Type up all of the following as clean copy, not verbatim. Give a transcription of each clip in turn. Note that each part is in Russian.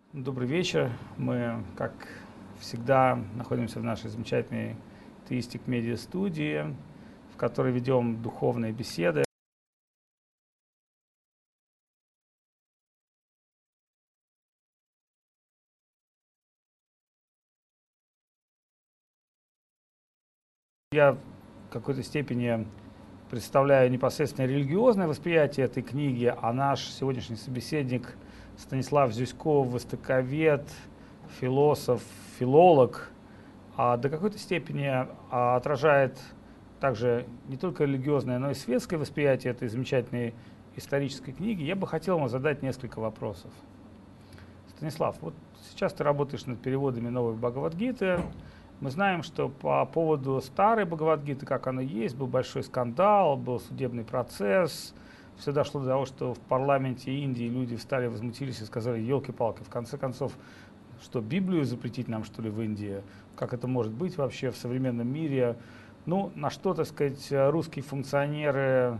Добрый вечер. Мы, как всегда, находимся в нашей замечательной теистик медиа студии, в которой ведем духовные беседы. Я в какой-то степени представляю непосредственно религиозное восприятие этой книги, а наш сегодняшний собеседник Станислав Зюсько, востоковед, философ, филолог, до какой-то степени отражает также не только религиозное, но и светское восприятие этой замечательной исторической книги. Я бы хотел вам задать несколько вопросов. Станислав, вот сейчас ты работаешь над переводами новой Бхагавад-гиты. Мы знаем, что по поводу старой Бхагавад-гиты, как она есть, был большой скандал, был судебный процесс. Все дошло до того, что в парламенте Индии люди встали, возмутились и сказали: елки-палки, в конце концов, что Библию запретить нам, что ли, в Индии? Как это может быть вообще в современном мире? Ну, на что, так сказать, русские функционеры,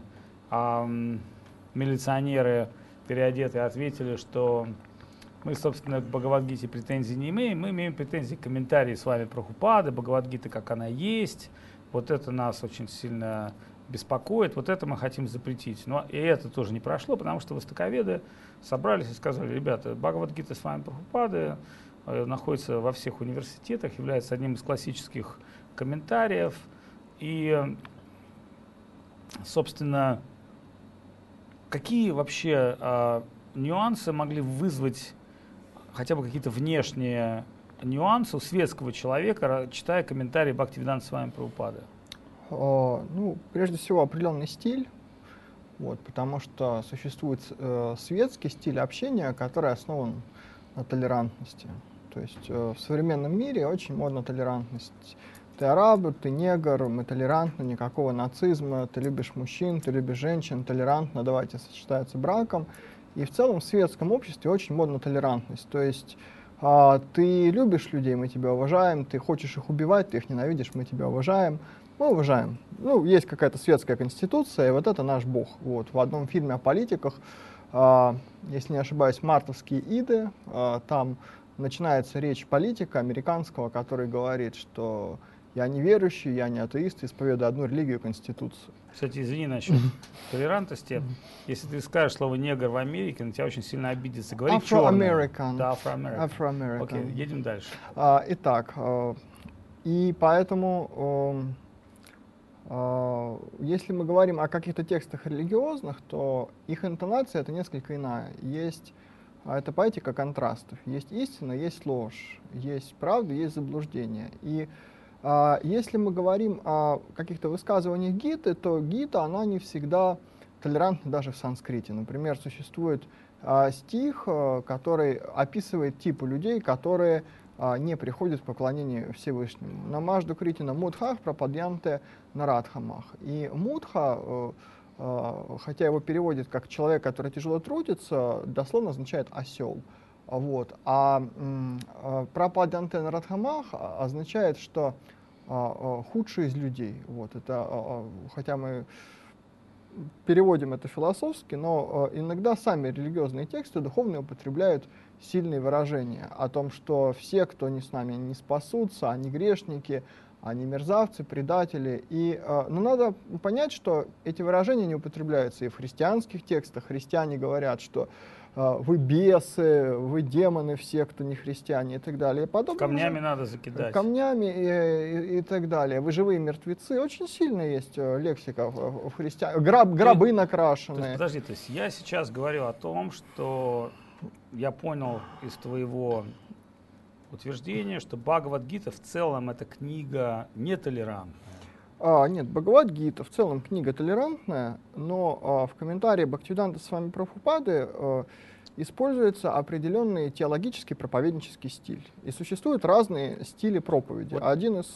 милиционеры переодетые ответили, что мы, собственно, к Бхагавад-гите претензий не имеем, мы имеем претензии к комментарии с вами Прабхупады, Бхагавад-гиты, как она есть. Вот это нас очень сильно беспокоит, вот это мы хотим запретить. Но и это тоже не прошло, потому что востоковеды собрались и сказали: ребята, Бхагавад-гита с вами Прабхупады находится во всех университетах, является одним из классических комментариев. И, собственно, какие вообще нюансы могли вызвать хотя бы какие-то внешние нюансы у светского человека, читая комментарии Бхактивиданта Свами Прабхупады? Ну, прежде всего, определенный стиль, потому что существует светский стиль общения, который основан на толерантности. То есть в современном мире очень модна толерантность. Ты араб, ты негр, мы толерантны, никакого нацизма, ты любишь мужчин, ты любишь женщин, толерантно, давайте сочетаются браком. И в целом в светском обществе очень модна толерантность. То есть ты любишь людей, мы тебя уважаем, ты хочешь их убивать, ты их ненавидишь, мы тебя уважаем. Мы уважаем. Ну, есть какая-то светская конституция, и вот это наш бог. Вот. В одном фильме о политиках, если не ошибаюсь, «Мартовские иды», там начинается речь политика американского, который говорит, что я не верующий, я не атеист, исповедую одну религию, конституцию. Кстати, извини насчет толерантности. Если ты скажешь слово «негр» в Америке, на тебя очень сильно обидится. Говори «черный». Да, Afro-American. Окей, едем дальше. Итак, и поэтому... Если мы говорим о каких-то текстах религиозных, то их интонация — это несколько иная. Это поэтика контрастов. Есть истина, есть ложь, есть правда, есть заблуждение. И если мы говорим о каких-то высказываниях Гиты, то Гита, она не всегда толерантна даже в санскрите. Например, существует стих, который описывает типы людей, которые не приходят к поклонению Всевышнему. Намажду критина мудхах пропадьянте нарадхамах. И мудха, хотя его переводят как человек, который тяжело трудится, дословно означает осел. Вот. Пропадьянте нарадхамах означает, что худший из людей. Вот. Это, хотя мы переводим это философски, но иногда сами религиозные тексты духовные употребляют сильные выражения о том, что все, кто не с нами, не спасутся, они грешники, они мерзавцы, предатели. Но надо понять, что эти выражения не употребляются и в христианских текстах. Христиане говорят, что вы бесы, вы демоны, все, кто не христиане, и так далее. Камнями надо закидать. Камнями и так далее. Вы живые мертвецы. Очень сильно есть лексика в христианстве. Гробы накрашенные. Подожди, то есть я сейчас говорю о том, что я понял из твоего утверждения, что Бхагавад-гита в целом это книга нетолерантная. Нет, Бхагавад-гита в целом книга толерантная, но в комментарии Бхактивиданта Свами Прабхупады используется определенный теологический проповеднический стиль. И существуют разные стили проповеди. Вот. Один из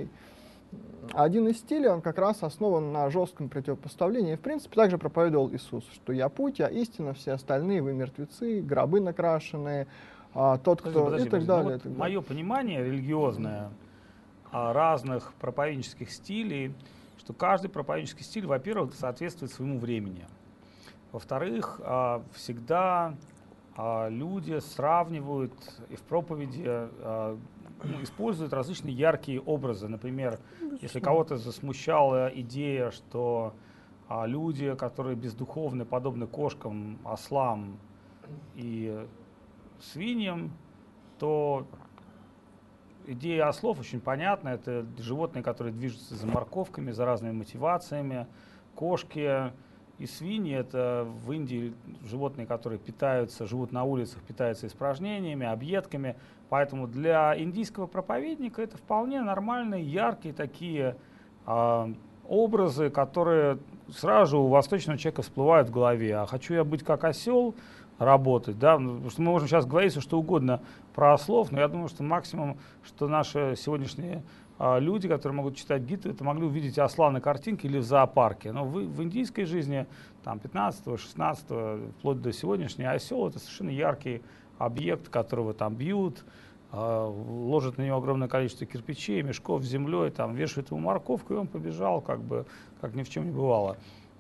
стилей, он как раз основан на жестком противопоставлении. И, в принципе, также проповедовал Иисус, что «я путь, я истина, все остальные вы мертвецы, гробы накрашенные, тот, кто...» и так далее. Вот мое понимание религиозное разных проповеднических стилей, что каждый проповеднический стиль, во-первых, соответствует своему времени. Во-вторых, всегда люди сравнивают и в проповеди используют различные яркие образы. Например, если кого-то засмущала идея, что люди, которые бездуховны, подобны кошкам, ослам и свиньям, то идея ослов очень понятна. Это животные, которые движутся за морковками, за разными мотивациями. Кошки и свиньи — это в Индии животные, которые питаются, живут на улицах, питаются испражнениями, объедками. Поэтому для индийского проповедника это вполне нормальные, яркие такие образы, которые сразу же у восточного человека всплывают в голове. А хочу я быть как осел, работать, да, потому что мы можем сейчас говорить все что угодно про ослов, но я думаю, что максимум, что наши сегодняшние люди, которые могут читать гиты, это могли увидеть осла на картинке или в зоопарке. Но в индийской жизни, там, 15-го, 16-го, вплоть до сегодняшнего, осел — это совершенно яркий объект, которого там бьют, ложат на него огромное количество кирпичей, мешков с землей, там, вешают ему морковку, и он побежал, как ни в чем не бывало.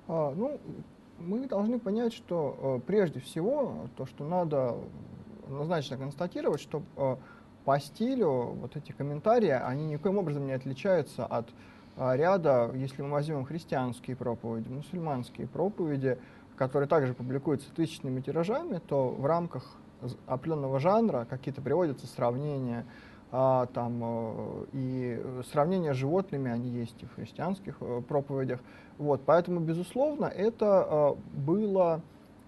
Мы должны понять, что прежде всего то, что надо однозначно констатировать, что по стилю вот эти комментарии, они никоим образом не отличаются от ряда, если мы возьмем христианские проповеди, мусульманские проповеди, которые также публикуются тысячными тиражами, то в рамках определенного жанра какие-то приводятся сравнения, и сравнения с животными, они есть и в христианских проповедях. Вот, поэтому, безусловно, это были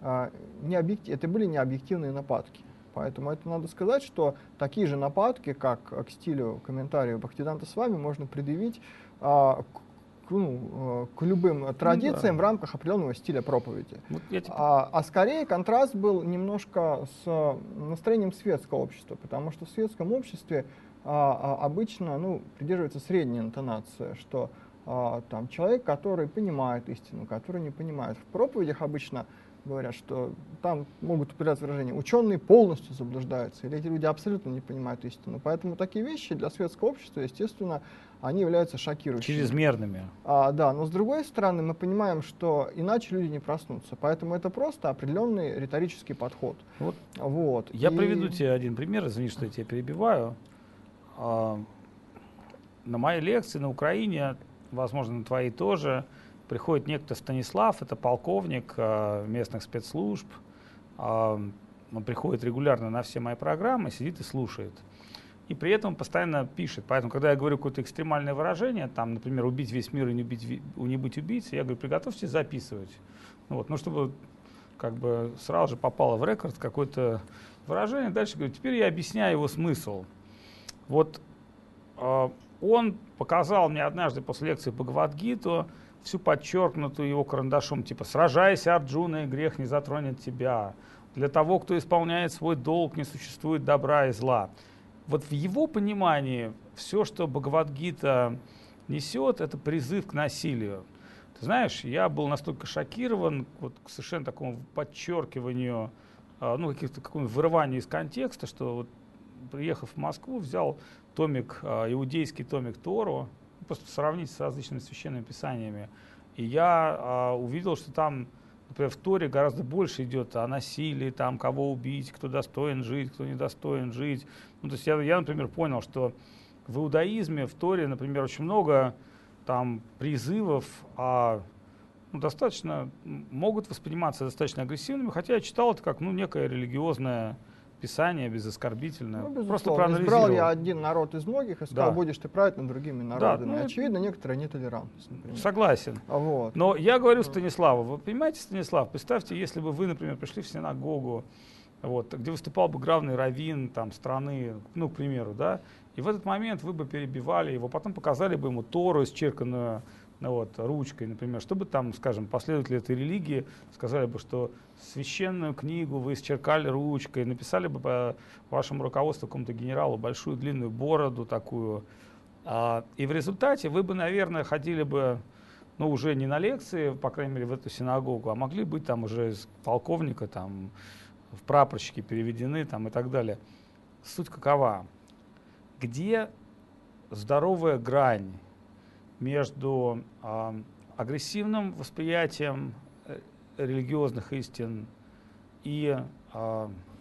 не объективные нападки. Поэтому это надо сказать, что такие же нападки, как к стилю комментариев Бхактисиданта Свами, можно предъявить к любым традициям в рамках определенного стиля проповеди. А скорее контраст был немножко с настроением светского общества, потому что в светском обществе обычно придерживается средняя интонация, что там человек, который понимает истину, который не понимает. В проповедях обычно говорят, что там могут употребляться выражения «ученые полностью заблуждаются», или эти люди абсолютно не понимают истину. Поэтому такие вещи для светского общества, естественно, они являются шокирующими. Чрезмерными. Да, но с другой стороны мы понимаем, что иначе люди не проснутся. Поэтому это просто определенный риторический подход. Я приведу тебе один пример, извини, что я тебя перебиваю. На моей лекции на Украине, возможно, на твоей тоже, приходит некто Станислав, это полковник местных спецслужб. Он приходит регулярно на все мои программы, сидит и слушает. И при этом постоянно пишет. Поэтому, когда я говорю какое-то экстремальное выражение, там, например, убить весь мир и не быть убийцей, я говорю, приготовьтесь записывать. Чтобы сразу же попало в рекорд какое-то выражение. Дальше говорю, теперь я объясняю его смысл. Он показал мне однажды после лекции Бхагавад-гиту, всю подчеркнутую его карандашом, типа «Сражайся, Арджуна, и грех не затронет тебя. Для того, кто исполняет свой долг, не существует добра и зла». В его понимании все, что Бхагавад-гита несет, это призыв к насилию. Ты знаешь, я был настолько шокирован к совершенно такому подчеркиванию, какому вырыванию из контекста, что приехав в Москву, взял иудейский томик Тору, просто сравнить с различными священными писаниями. И я увидел, что там, например, в Торе гораздо больше идет о насилии, там, кого убить, кто достоин жить, кто не достоин жить. То есть я, например, понял, что в иудаизме, в Торе, например, очень много там призывов могут восприниматься достаточно агрессивными, хотя я читал это как некое религиозное писание, безоскорбительное. Просто проанализировал. Избрал я один народ из многих и сказал, будешь ты править над другими народами. Очевидно, некоторая нетолерантность, например. Согласен. Но я говорю Станиславу, вы понимаете, Станислав, представьте, если бы вы, например, пришли в синагогу, где выступал бы главный раввин страны, к примеру, и в этот момент вы бы перебивали его, потом показали бы ему Тору, исчерканную ручкой, например, чтобы последователи этой религии сказали бы, что священную книгу вы исчеркали ручкой, написали бы по вашему руководству какому-то генералу большую длинную бороду такую, и в результате вы бы, наверное, ходили бы, уже не на лекции, по крайней мере, в эту синагогу, а могли быть там уже из полковника, в прапорщики переведены, и так далее. Суть какова? Где здоровая грань между агрессивным восприятием религиозных истин и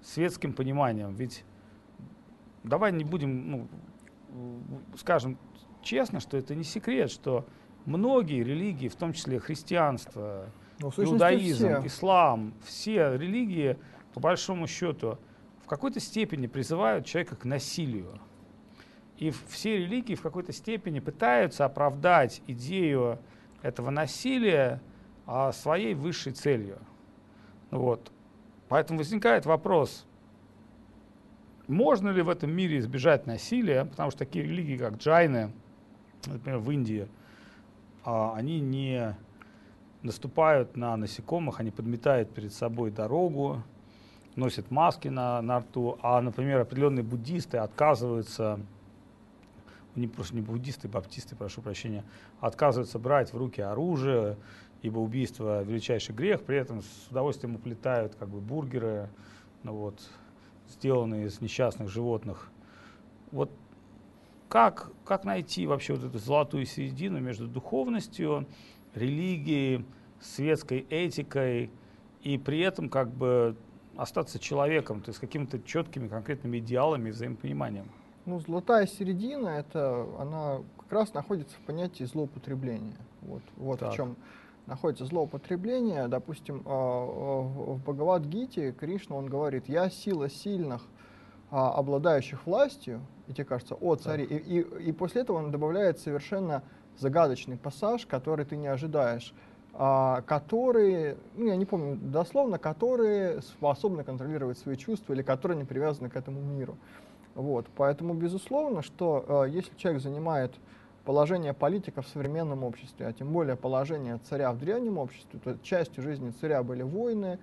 светским пониманием. Ведь давай не будем, скажем честно, что это не секрет, что многие религии, в том числе христианство, Ну, в сущности, иудаизм, все. ислам, все религии, по большому счету, в какой-то степени призывают человека к насилию. И все религии в какой-то степени пытаются оправдать идею этого насилия своей высшей целью. Вот. Поэтому возникает вопрос, можно ли в этом мире избежать насилия, потому что такие религии, как джайны, например, в Индии, они не наступают на насекомых, они подметают перед собой дорогу, носят маски на рту, а, например, определенные буддисты отказываются, просто не буддисты, баптисты, прошу прощения, отказываются брать в руки оружие, ибо убийство величайший грех, при этом с удовольствием уплетают бургеры, сделанные из несчастных животных. Вот как найти вообще вот эту золотую середину между духовностью, религией, светской этикой и при этом остаться человеком, то есть какими-то четкими конкретными идеалами и взаимопониманием? Ну, золотая середина, она как раз находится в понятии злоупотребления. Вот в чем находится злоупотребление. Допустим, в Бхагавад-гите Кришна, он говорит: «Я сила сильных, обладающих властью», и тебе кажется, о цари, и после этого он добавляет совершенно загадочный пассаж, который ты не ожидаешь, которые, я не помню дословно, которые способны контролировать свои чувства или которые не привязаны к этому миру. Поэтому, безусловно, что если человек занимает положение политика в современном обществе, а тем более положение царя в древнем обществе, то частью жизни царя были войны,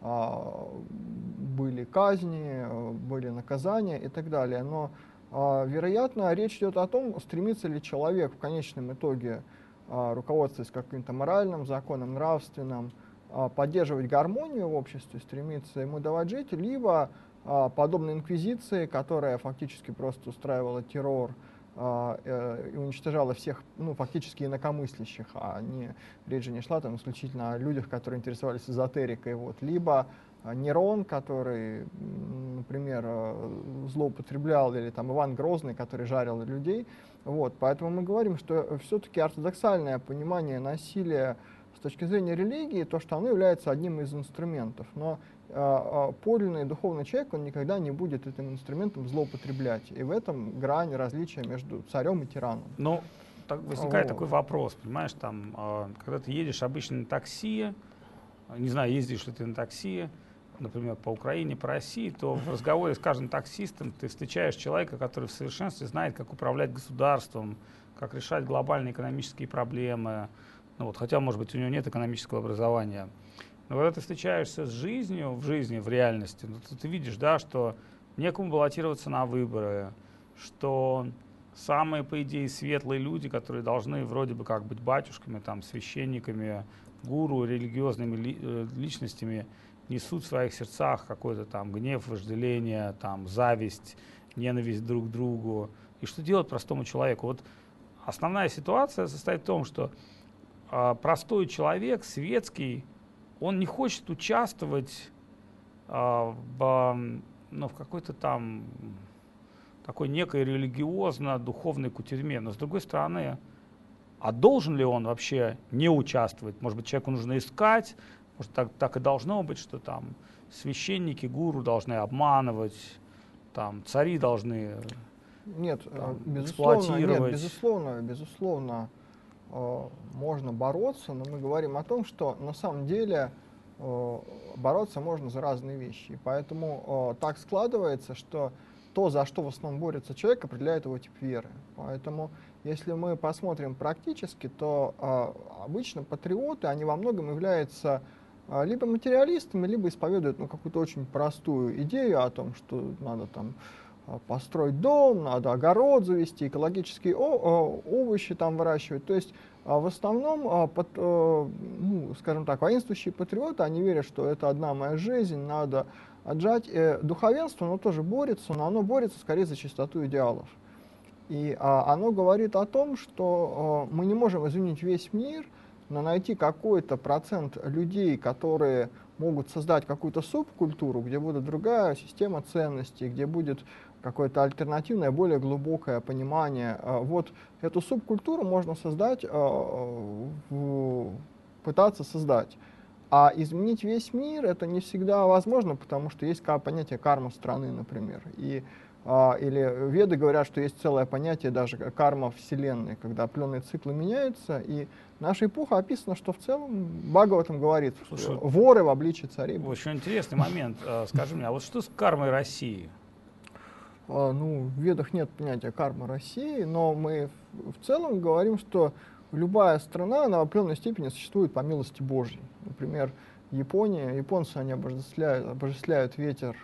были казни, были наказания и так далее. Но, вероятно, речь идет о том, стремится ли человек в конечном итоге, руководствуясь каким-то моральным законом, нравственным, поддерживать гармонию в обществе, стремиться ему давать жить, либо подобно инквизиции, которая фактически просто устраивала террор и уничтожала всех, фактически инакомыслящих, речь же не шла там исключительно о людях, которые интересовались эзотерикой, либо Нерон, который, например, злоупотреблял, или там Иван Грозный, который жарил людей. Поэтому мы говорим, что все-таки ортодоксальное понимание насилия с точки зрения религии, то, что оно является одним из инструментов. Но подлинный духовный человек, он никогда не будет этим инструментом злоупотреблять. И в этом грань различия между царем и тираном. Ну, возникает такой вопрос, понимаешь, когда ты едешь обычно на такси, не знаю, ездишь ли ты на такси, например, по Украине, по России, то в разговоре с каждым таксистом ты встречаешь человека, который в совершенстве знает, как управлять государством, как решать глобальные экономические проблемы, хотя, может быть, у него нет экономического образования. Но когда ты встречаешься с жизнью, в реальности, ты видишь, что некому баллотироваться на выборы, что самые, по идее, светлые люди, которые должны вроде бы как быть батюшками, священниками, гуру, религиозными личностями, несут в своих сердцах какой-то гнев, вожделение, зависть, ненависть друг к другу. И что делать простому человеку? Основная ситуация состоит в том, что простой человек, светский, он не хочет участвовать в какой-то такой некой религиозно-духовной кутерьме. Но с другой стороны, а должен ли он вообще не участвовать? Может быть, человеку нужно искать, может, так и должно быть, что священники, гуру должны обманывать, цари должны эксплуатировать. Безусловно, можно бороться, но мы говорим о том, что на самом деле бороться можно за разные вещи. И поэтому так складывается, что то, за что в основном борется человек, определяет его тип веры. Поэтому, если мы посмотрим практически, то обычно патриоты, они во многом являются либо материалистами, либо исповедуют какую-то очень простую идею о том, что надо построить дом, надо огород завести, экологические овощи выращивать. То есть в основном, скажем так, воинствующие патриоты, они верят, что это одна моя жизнь, надо отжать. Духовенство, оно тоже борется, но оно борется скорее за чистоту идеалов. И оно говорит о том, что мы не можем изменить весь мир, но найти какой-то процент людей, которые могут создать какую-то субкультуру, где будет другая система ценностей, где будет какое-то альтернативное, более глубокое понимание. Вот эту субкультуру можно создать, пытаться создать. А изменить весь мир это не всегда возможно, потому что есть понятие карма страны, например. Или веды говорят, что есть целое понятие даже карма Вселенной, когда определенные циклы меняются. И наша эпоха описана, что в целом Бхагаватам говорит, Слушай, воры в обличии царей. Очень интересный момент. Скажи мне, а вот что с кармой России? Ну, в ведах нет понятия карма России, но мы в целом говорим, что любая страна, она в определенной степени существует по милости Божьей. Например, японцы, они обожествляют ветер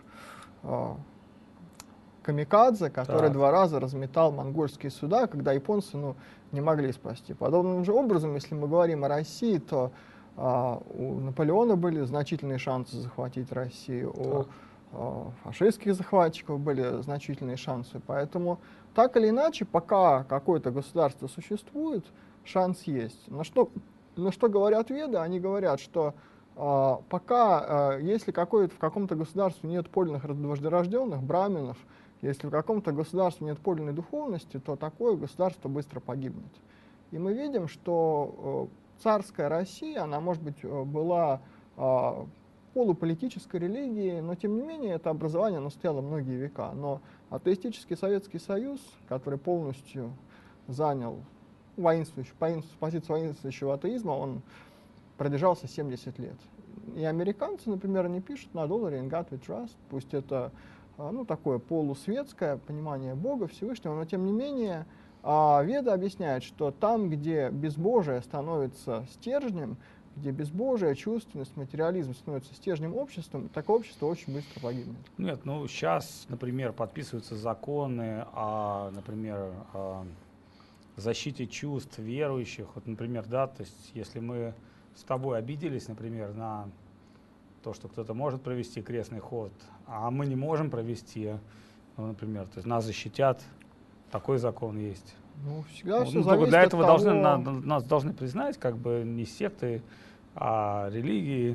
камикадзе, который 2 раза разметал монгольские суда, когда японцы не могли спасти. Подобным же образом, если мы говорим о России, то у Наполеона были значительные шансы захватить Россию, у фашистских захватчиков были значительные шансы. Поэтому так или иначе, пока какое-то государство существует, шанс есть. На что говорят веды? Они говорят, что пока, если в каком-то государстве нет подлинных рожденных браминов, если в каком-то государстве нет подлинной духовности, то такое государство быстро погибнет. И мы видим, что царская Россия, она, может быть, была полуполитической религией, но тем не менее это образование оно стояло многие века. Но атеистический Советский Союз, который полностью занял позицию воинствующего атеизма, он продержался 70 лет. И американцы, например, они пишут на долларе «In God we trust», пусть это такое полусветское понимание Бога Всевышнего, но тем не менее веды объясняют, что там, где безбожие становится стержнем, где безбожие, чувственность, материализм становится стержнем общества, такое общество очень быстро погибнет. Нет, сейчас, например, подписываются законы например, о защите чувств верующих. Вот, например, то есть если мы с тобой обиделись, например, на то, что кто-то может провести крестный ход, а мы не можем провести, например, то есть нас защитят, такой закон есть. Всегда все зависит для от этого того... нас должны признать как бы не секты, а религии.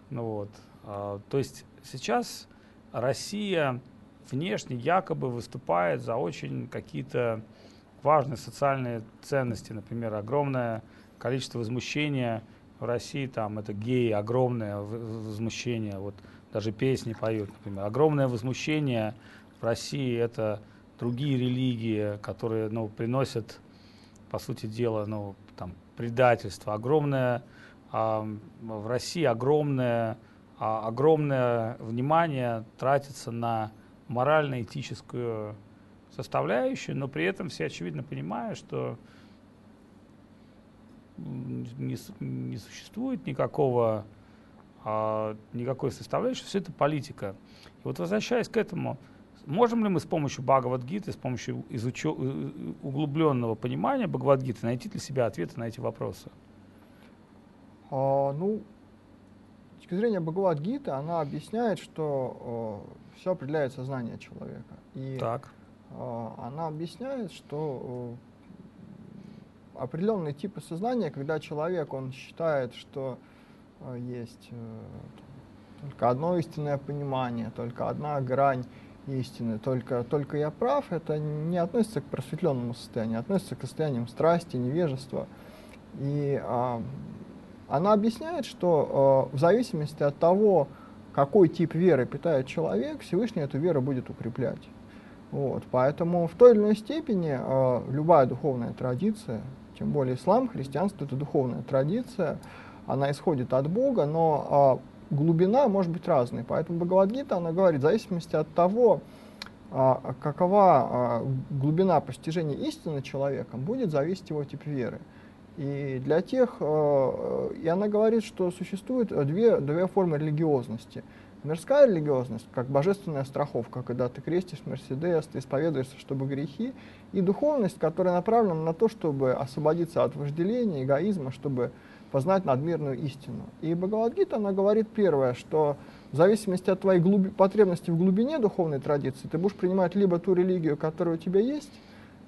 То есть сейчас Россия внешне якобы выступает за очень какие-то важные социальные ценности. Например, огромное количество возмущения в России, там это геи, огромное возмущение, вот даже песни поют, например. Огромное возмущение в России это другие религии, которые приносят, по сути дела, предательство. Огромное в России огромное внимание тратится на морально-этическую составляющую, но при этом все очевидно понимают, что не существует никакой составляющей, все это политика. И вот возвращаясь к этому, можем ли мы с помощью Бхагавад-гиты, с помощью углубленного понимания Бхагавад-гиты найти для себя ответы на эти вопросы? С точки зрения Бхагавад-гиты, она объясняет, что все определяет сознание человека. И она объясняет, что определенные типы сознания, когда человек он считает, что есть только одно истинное понимание, только одна грань истины, только я прав, это не относится к просветленному состоянию, относится к состояниям страсти, невежества. И она объясняет, что в зависимости от того, какой тип веры питает человек, Всевышний эту веру будет укреплять. Поэтому в той или иной степени любая духовная традиция, тем более ислам, христианство — это духовная традиция, она исходит от Бога, но глубина может быть разной. Поэтому Бхагавад-гита, она говорит, в зависимости от того, какова глубина постижения истины человеком, будет зависеть его тип веры. И и она говорит, что существует две формы религиозности. Мирская религиозность, как божественная страховка, когда ты крестишь Мерседес, ты исповедуешься, чтобы грехи, и духовность, которая направлена на то, чтобы освободиться от вожделения, эгоизма, чтобы познать надмирную истину. И Бхагавад-гита, она говорит первое, что в зависимости от твоей потребности в глубине духовной традиции, ты будешь принимать либо ту религию, которая у тебя есть,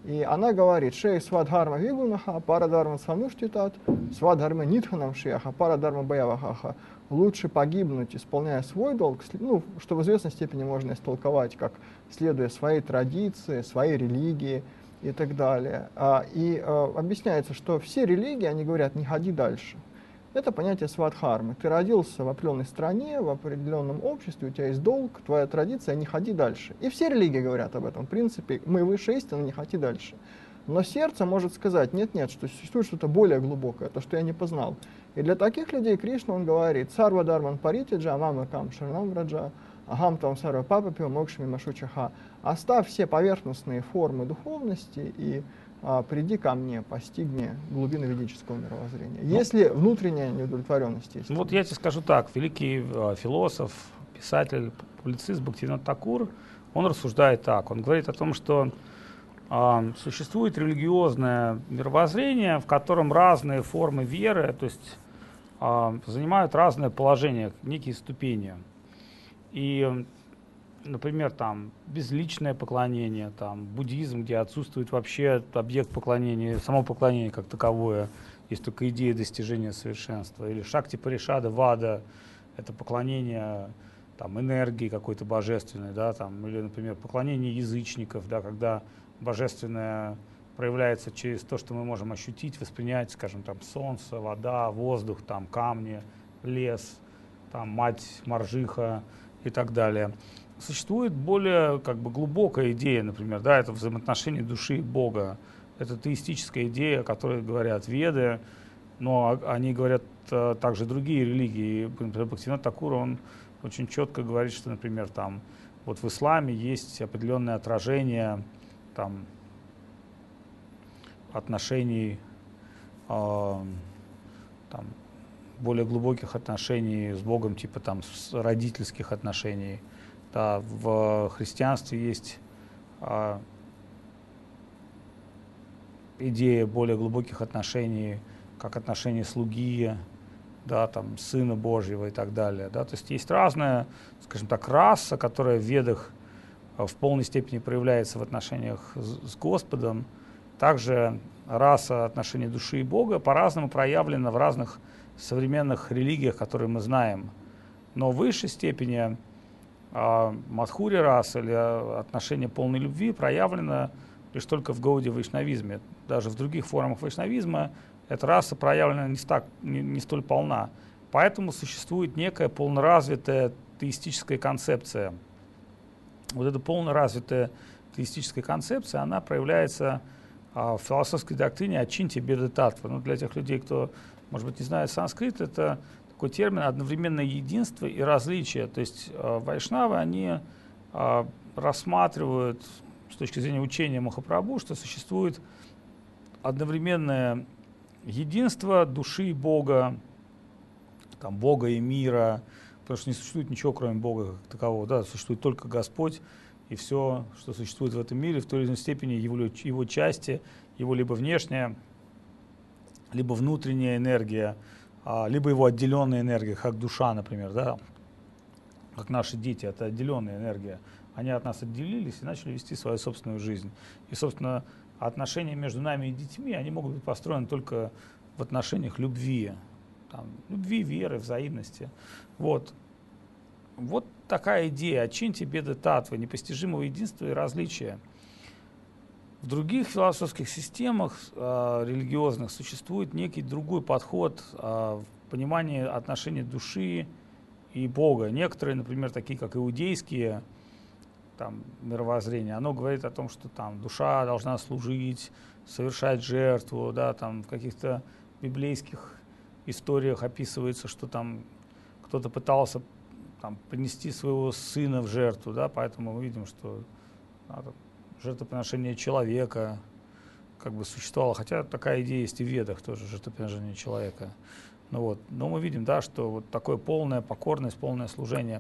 И она говорит: «Шей свадхарма вигунаха, парадарма сануштитат, свадхарма нитханам шияха, парадарма баявахаха». Лучше погибнуть, исполняя свой долг, ну, что в известной степени можно истолковать, как следуя своей традиции, своей религии и так далее. Объясняется, что все религии, они говорят: не ходи дальше. Это понятие свадхармы. Ты родился в определенной стране, в определенном обществе, у тебя есть долг, твоя традиция, не ходи дальше. И все религии говорят об этом. В принципе, мы выше истины, не ходи дальше. Но сердце может сказать: нет-нет, что существует что-то более глубокое, то, что я не познал. И для таких людей Кришна, он говорит: «Сарва дарман паритиджа, амама кам шарнам враджа, ахам там сарва папапио мокшами машучаха». Оставь все поверхностные формы духовности и приди ко мне, постигни глубины ведического мировоззрения. Если внутренняя неудовлетворенность есть. Вот я тебе скажу так: великий философ, писатель, публицист Бхактивинода Такур, он рассуждает так. Он говорит о том, что существует религиозное мировоззрение, в котором разные формы веры, то есть занимают разное положение, некие ступени. И, например, там безличное поклонение, там буддизм, где отсутствует вообще объект поклонения, само поклонение как таковое, есть только идея достижения совершенства. Или шакти паришада вада, это поклонение там энергии какой-то божественной, да, там, или, например, поклонение язычников, да, когда божественное проявляется через то, что мы можем ощутить, воспринять, скажем, там солнце, вода, воздух, там камни, лес, там мать, моржиха и так далее. Существует более как бы глубокая идея, например, да, это взаимоотношение души и Бога. Это теистическая идея, о которой говорят Веды, но они говорят также другие религии. Например, Бхактивинода Такур, он очень четко говорит, что, например, там вот в исламе есть определенное отражение там отношений, там, более глубоких отношений с Богом, типа там родительских отношений. Да, в христианстве есть идея более глубоких отношений, как отношения слуги, да, там, Сына Божьего и так далее. Да. То есть разная, скажем так, раса, которая в Ведах в полной степени проявляется в отношениях с Господом. Также раса отношений души и Бога по-разному проявлена в разных современных религиях, которые мы знаем. Но в высшей степени мадхури раса или отношение полной любви проявлено лишь только в гауди вайшнавизме. Даже в других формах вайшнавизма эта раса проявлена не столь полна. Поэтому существует некая полноразвитая теистическая концепция. Вот эта полноразвитая теистическая концепция, она проявляется в философской доктрине ачинти беда татва. Ну, для тех людей, кто, может быть, не знает санскрит, это такой термин одновременное единство и различие. То есть вайшнавы, они рассматривают с точки зрения учения Махапрабху, что существует одновременное единство души и Бога, там, Бога и мира, потому что не существует ничего, кроме Бога как такового, да, существует только Господь, и все, что существует в этом мире, в той или иной степени его части, его либо внешняя, либо внутренняя энергия, либо его отделенная энергия, как душа, например, да, как наши дети, это отделенная энергия. Они от нас отделились и начали вести свою собственную жизнь. И, собственно, отношения между нами и детьми, они могут быть построены только в отношениях любви, там, любви, веры, взаимности. Вот такая идея ачинти беда татвы, непостижимого единства и различия. В других философских системах религиозных существует некий другой подход в понимании отношений души и Бога. Некоторые, например, такие как иудейские там, мировоззрения, оно говорит о том, что там душа должна служить, совершать жертву, да, там в каких-то библейских историях описывается, что там кто-то пытался там принести своего сына в жертву, да, поэтому мы видим, что жертвоприношение человека как бы существовало, хотя такая идея есть и в Ведах тоже, жертвоприношение человека. Ну вот, но мы видим, да, что вот такое полная покорность, полное служение.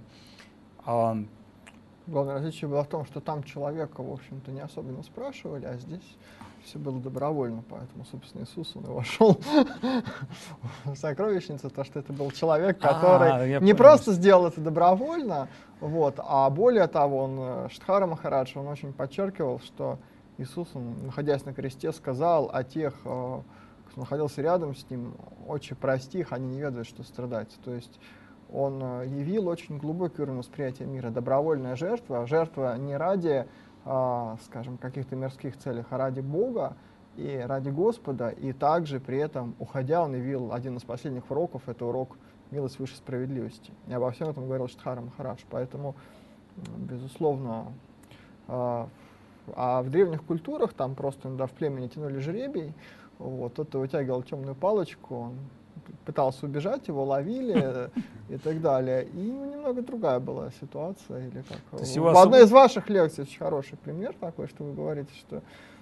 Главное различие было в том, что там человека, в общем-то, не особенно спрашивали, а здесь все было добровольно, поэтому, собственно, Иисус, он и вошел в сокровищницу, потому что это был человек, который не просто сделал это добровольно, вот, а более того, Штхара Махарадж, он очень подчеркивал, что Иисус, он, находясь на кресте, сказал о тех, кто находился рядом с ним: «Отче, прости их, они не ведают, что страдать». То есть он явил очень глубокий уровень восприятия мира. Добровольная жертва, жертва не ради, скажем, каких-то мирских целей, а ради Бога и ради Господа. И также при этом, уходя, он явил один из последних уроков, это урок «Милость выше справедливости». И обо всем этом говорил Штхара Махарадж. Поэтому, безусловно, а в древних культурах там просто иногда в племени тянули жребий, вот, кто-то вытягивал темную палочку, он пытался убежать, его ловили и так далее. И немного другая была ситуация. Или как. В одной из ваших лекций очень хороший пример такой, что вы говорите, что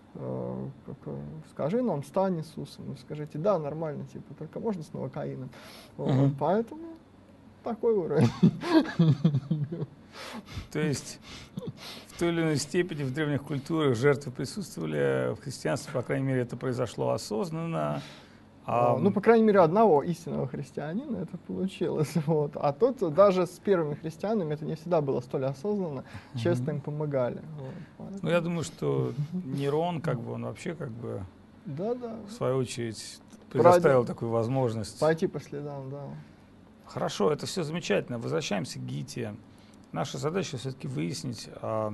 скажи нам, стань Иисусом. Вы скажите, да, нормально, типа, только можно с новокаином. Вот, поэтому такой уровень. То есть в той или иной степени в древних культурах жертвы присутствовали, в христианстве, по крайней мере, это произошло осознанно. Ну, по крайней мере, одного истинного христианина это получилось. Вот. А тут даже с первыми христианами это не всегда было столь осознанно, честно им помогали. Вот. Ну, я думаю, что Нерон, как бы, он вообще, как бы, в свою очередь, предоставил такую возможность. Пойти по следам, да. Хорошо, это все замечательно. Возвращаемся к Гите. Наша задача все-таки выяснить,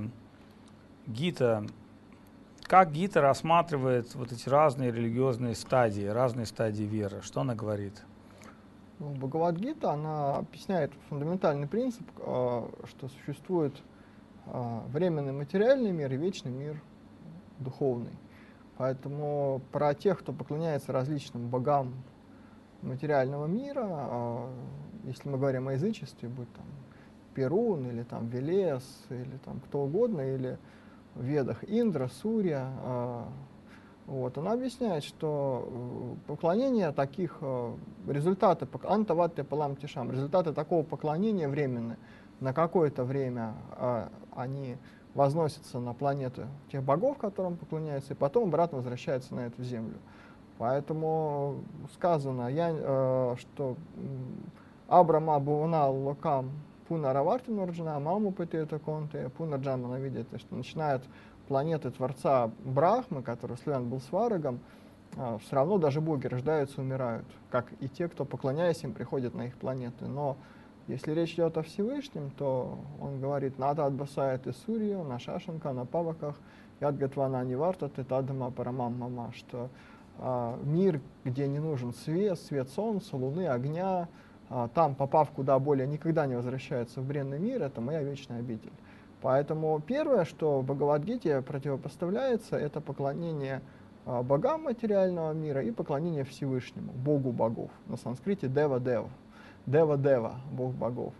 как Гита рассматривает вот эти разные религиозные стадии, разные стадии веры. Что она говорит? Бхагавад-гита, она объясняет фундаментальный принцип, что существует временный материальный мир и вечный мир духовный. Поэтому про тех, кто поклоняется различным богам материального мира, если мы говорим о язычестве, будь там Перун, или там Велес, или там кто угодно, или в Ведах Индра, Сурья, вот, она объясняет, что поклонение таких, результаты антаватте палам тишам, результаты такого поклонения временны. На какое-то время они возносятся на планеты тех богов, которым поклоняются, и потом обратно возвращаются на эту землю. Поэтому сказано, что Абрама Бувана Локам Пунараварти Нурджана, Маму Патета Конте, Пунарджамана видит, что начинают планеты Творца Брахмы, который славян был сварогом, все равно даже боги рождаются, умирают, как и те, кто, поклоняясь им, приходят на их планеты. Но если речь идет о Всевышнем, то он говорит: «Нада отбасает и Сурью, на Шашанка, на Паваках, Ядгатвана Ниварта, Тетадама Парамам Мама», что мир, где не нужен свет, свет солнца, луны, огня, там, попав куда более, никогда не возвращается в бренный мир, это моя вечная обитель. Поэтому первое, что в Бхагавад-гите противопоставляется, это поклонение богам материального мира и поклонение Всевышнему, Богу богов. На санскрите Дева-Дева, Дева-Дева, Бог богов.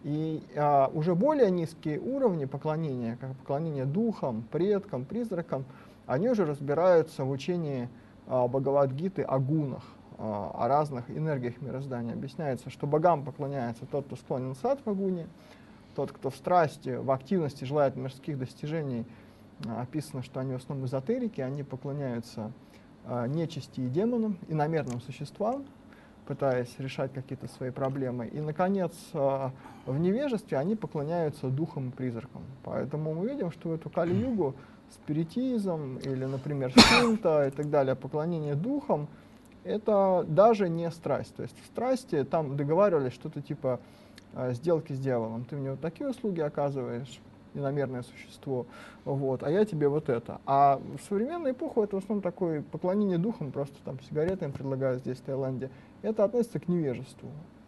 И уже более низкие уровни поклонения, как поклонение духам, предкам, призракам, они уже разбираются в учении Бхагавад-гиты о гунах, о разных энергиях мироздания. Объясняется, что богам поклоняется тот, кто склонен к саттва-гуне, тот, кто в страсти, в активности желает мирских достижений. Описано, что они в основном эзотерики, они поклоняются нечисти и демонам, иномерным существам, пытаясь решать какие-то свои проблемы. И, наконец, в невежестве они поклоняются духам и призракам. Поэтому мы видим, что в эту Кали-югу спиритизм или, например, синта и так далее, поклонение духам, это даже не страсть. То есть в страсти там договаривались что-то типа сделки с дьяволом. Ты мне вот такие услуги оказываешь, иномерное существо, вот, а я тебе вот это. А в современную эпоху это в основном такое поклонение духам, просто там сигареты им предлагают здесь, в Таиланде. Это относится к невежеству.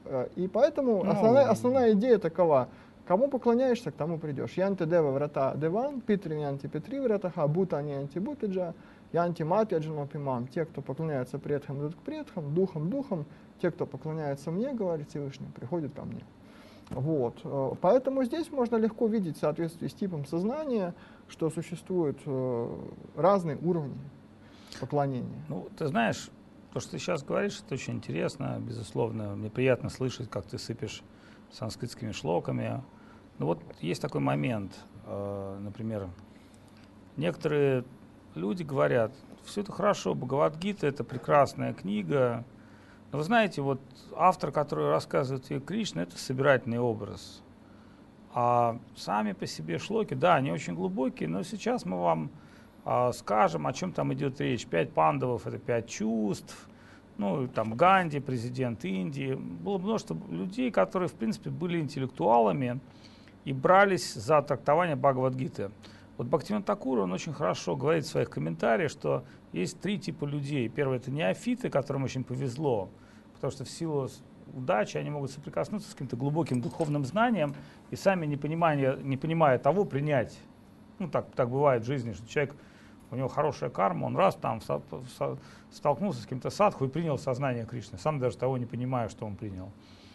И поэтому основная идея такова: кому поклоняешься, к тому придешь. Янти дева врата деван, питри янти петри вратаха, бутани янти бутиджа, янти мати аджанопимам. Те, кто поклоняется предкам, идут к предкам, духам духам. Те, кто поклоняется мне, говорит Всевышний, приходят ко мне. Вот. Поэтому здесь можно легко видеть в соответствии с типом сознания, что существуют разные уровни поклонения. Ну, ты знаешь, то, что ты сейчас говоришь, это очень интересно, безусловно. Мне приятно слышать, как ты сыпешь санскритскими шлоками. Но вот есть такой момент, например, некоторые люди говорят: все это хорошо, Бхагавад-гита — это прекрасная книга, но вы знаете, вот автор, который рассказывает о Кришне, это собирательный образ. А сами по себе шлоки, да, они очень глубокие, но сейчас мы вам скажем, о чем там идет речь. 5 пандавов — это 5 чувств. Ну, там Ганди, президент Индии. Было множество людей, которые, в принципе, были интеллектуалами и брались за трактование Бхагавад-гиты. Вот Бхактивинода Такур, он очень хорошо говорит в своих комментариях, что есть 3 типа людей. Первый — это неофиты, которым очень повезло, потому что в силу удачи они могут соприкоснуться с каким-то глубоким духовным знанием и сами, не понимая того, принять. Ну, так бывает в жизни, что человек, у него хорошая карма, он раз там столкнулся с каким-то садху и принял сознание Кришны, сам даже того не понимая, что он принял.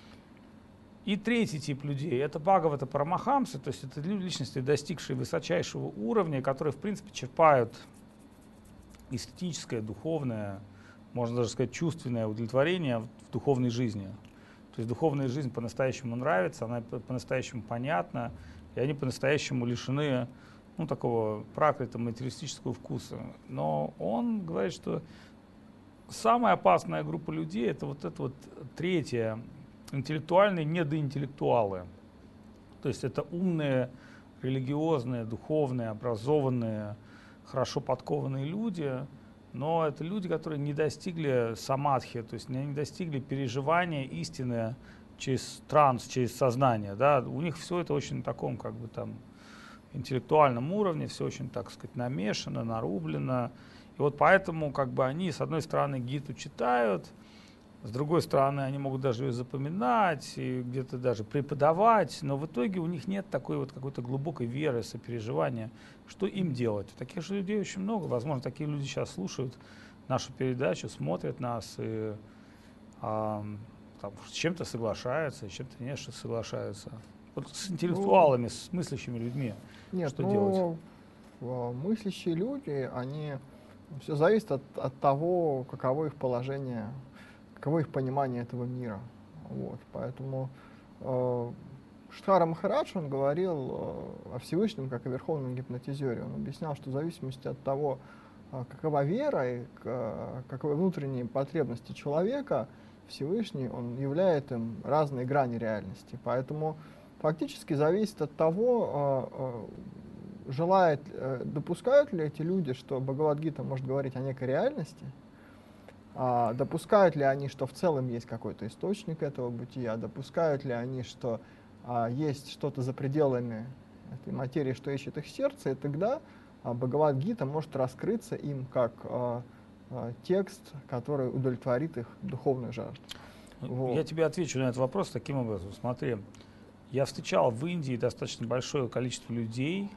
И 3-й тип людей — это Бхагавата Парамахамсы, то есть это личности, достигшие высочайшего уровня, которые, в принципе, черпают эстетическое, духовное, можно даже сказать, чувственное удовлетворение в духовной жизни. То есть духовная жизнь по-настоящему нравится, она по-настоящему понятна, и они по-настоящему лишены, ну, такого пракрита, материалистического вкуса. Но он говорит, что самая опасная группа людей — это вот эта вот 3-я, интеллектуальные недоинтеллектуалы. То есть это умные, религиозные, духовные, образованные, хорошо подкованные люди, но это люди, которые не достигли самадхи, то есть не достигли переживания истины через транс, через сознание. Да? У них все это очень на таком, как бы там, интеллектуальном уровне, все очень, так сказать, намешано, нарублено. И вот поэтому как бы они, с одной стороны, гиту читают, с другой стороны, они могут даже ее запоминать, и где-то даже преподавать, но в итоге у них нет такой вот какой-то глубокой веры, сопереживания, что им делать. Таких же людей очень много. Возможно, такие люди сейчас слушают нашу передачу, смотрят нас и там, с чем-то соглашаются, с чем-то нет, что соглашаются. Вот с интеллектуалами, с мыслящими людьми, Нет, что делать? Мыслящие люди, они, все зависит от того, каково их положение, каково их понимание этого мира. Вот, поэтому Штхара Махарадж, он говорил о Всевышнем как о верховном гипнотизере. Он объяснял, что в зависимости от того, какова вера и каковы внутренние потребности человека, Всевышний, он являет им разные грани реальности. Поэтому фактически зависит от того, допускают ли эти люди, что Бхагавад-гита может говорить о некой реальности, допускают ли они, что в целом есть какой-то источник этого бытия, допускают ли они, что есть что-то за пределами этой материи, что ищет их сердце, и тогда Бхагавад-гита может раскрыться им как текст, который удовлетворит их духовную жажду. Вот. Я тебе отвечу на этот вопрос таким образом. Смотри, я встречал в Индии достаточно большое количество людей,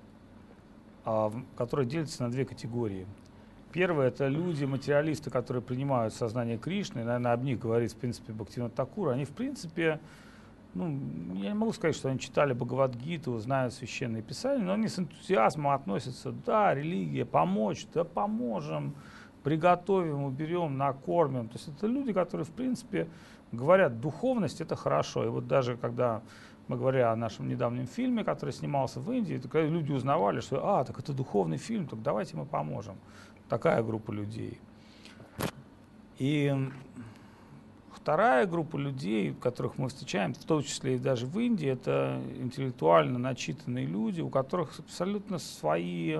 которые делятся на 2 категории. Первое — это люди-материалисты, которые принимают сознание Кришны. Наверное, об них говорит, в принципе, Бхактивинода Такур. Они, в принципе, ну, я не могу сказать, что они читали Бхагавад-гиту, знают священные писания, но они с энтузиазмом относятся: да, религия, помочь, да поможем, приготовим, уберем, накормим. То есть это люди, которые, в принципе, говорят, духовность — это хорошо. И вот даже когда мы говорили о нашем недавнем фильме, который снимался в Индии, то когда люди узнавали, что так это духовный фильм, так давайте мы поможем. Такая группа людей. И вторая группа людей, которых мы встречаем, в том числе и даже в Индии, это интеллектуально начитанные люди, у которых абсолютно свои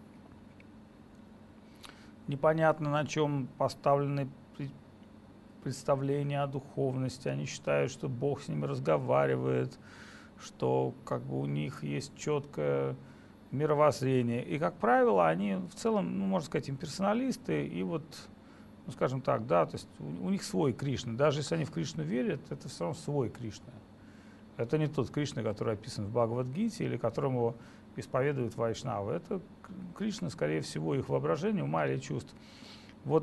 непонятно на чем поставлены представления о духовности. Они считают, что Бог с ними разговаривает, что как бы у них есть четкое мировоззрение. И, как правило, они в целом, ну, можно сказать, имперсоналисты, и вот, ну, скажем так, да, то есть у них свой Кришна. Даже если они в Кришну верят, это все равно свой Кришна. Это не тот Кришна, который описан в Бхагавад-гите или которому исповедуют вайшнавы. Это Кришна, скорее всего, их воображение, ума или чувств. Вот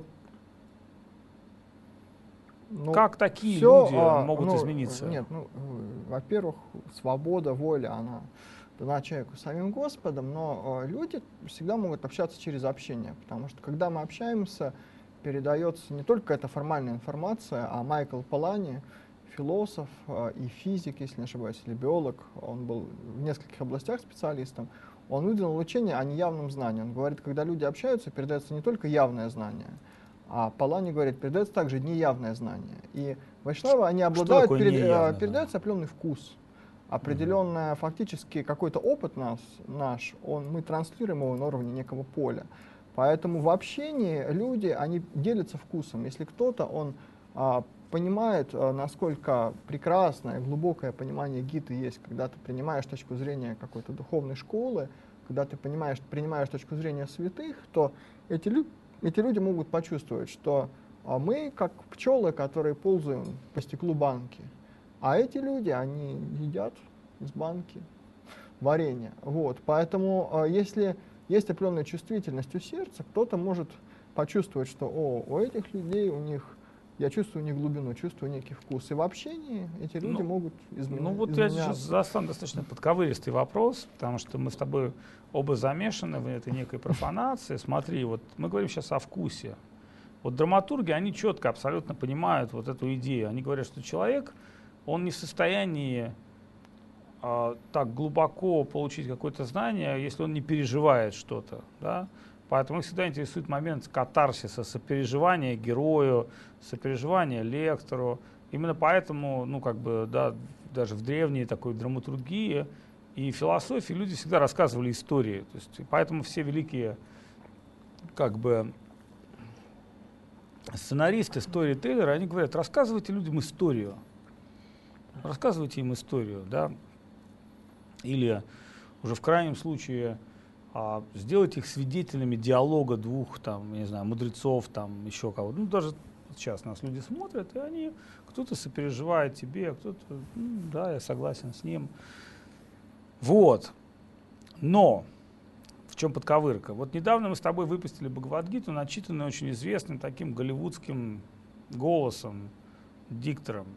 как такие люди могут измениться? Нет, во-первых, свобода воли, она дана человеку самим Господом, но люди всегда могут общаться через общение, потому что когда мы общаемся, передается не только эта формальная информация, а Майкл Полани, философ и физик, если не ошибаюсь, или биолог, он был в нескольких областях специалистом, он выдвинул учение о неявном знании. Он говорит, когда люди общаются, передается не только явное знание, а Полани говорит, передается также неявное знание. И вайшнавы, они обладают, передается определенный вкус. Определенное, фактически какой-то опыт мы транслируем его на уровне некого поля. Поэтому в общении люди, они делятся вкусом. Если кто-то, он понимает, насколько прекрасное, глубокое понимание Гиты есть, когда ты принимаешь точку зрения какой-то духовной школы, когда ты принимаешь точку зрения святых, то эти люди могут почувствовать, что мы как пчелы, которые ползаем по стеклу банки, а эти люди, они едят из банки варенье. Вот. Поэтому если есть определенная чувствительность у сердца, кто-то может почувствовать, что у этих людей, я чувствую у них глубину, чувствую некий вкус. И в общении эти люди могут изменяться. Ну вот я сейчас застану достаточно подковыристый вопрос, потому что мы с тобой оба замешаны в этой некой профанации. Смотри, вот мы говорим сейчас о вкусе. Вот драматурги, они четко абсолютно понимают вот эту идею. Они говорят, что человек, он не в состоянии так глубоко получить какое-то знание, если он не переживает что-то, да? Поэтому их всегда интересует момент катарсиса, сопереживания герою, сопереживания лектору. Именно поэтому, ну, как бы, да, даже в древней такой драматургии и философии люди всегда рассказывали истории. То есть, поэтому все великие, как бы, сценаристы, сторителлеры, они говорят, рассказывайте людям историю. Рассказывайте им историю, да. Или уже в крайнем случае сделать их свидетелями диалога двух, там, не знаю, мудрецов, там, еще кого-то. Ну, даже сейчас нас люди смотрят, и они, кто-то сопереживает тебе, кто-то, да, я согласен с ним. Вот. Но в чем подковырка? Вот недавно мы с тобой выпустили Бхагавад-гиту, начитанную очень известным таким голливудским голосом, диктором.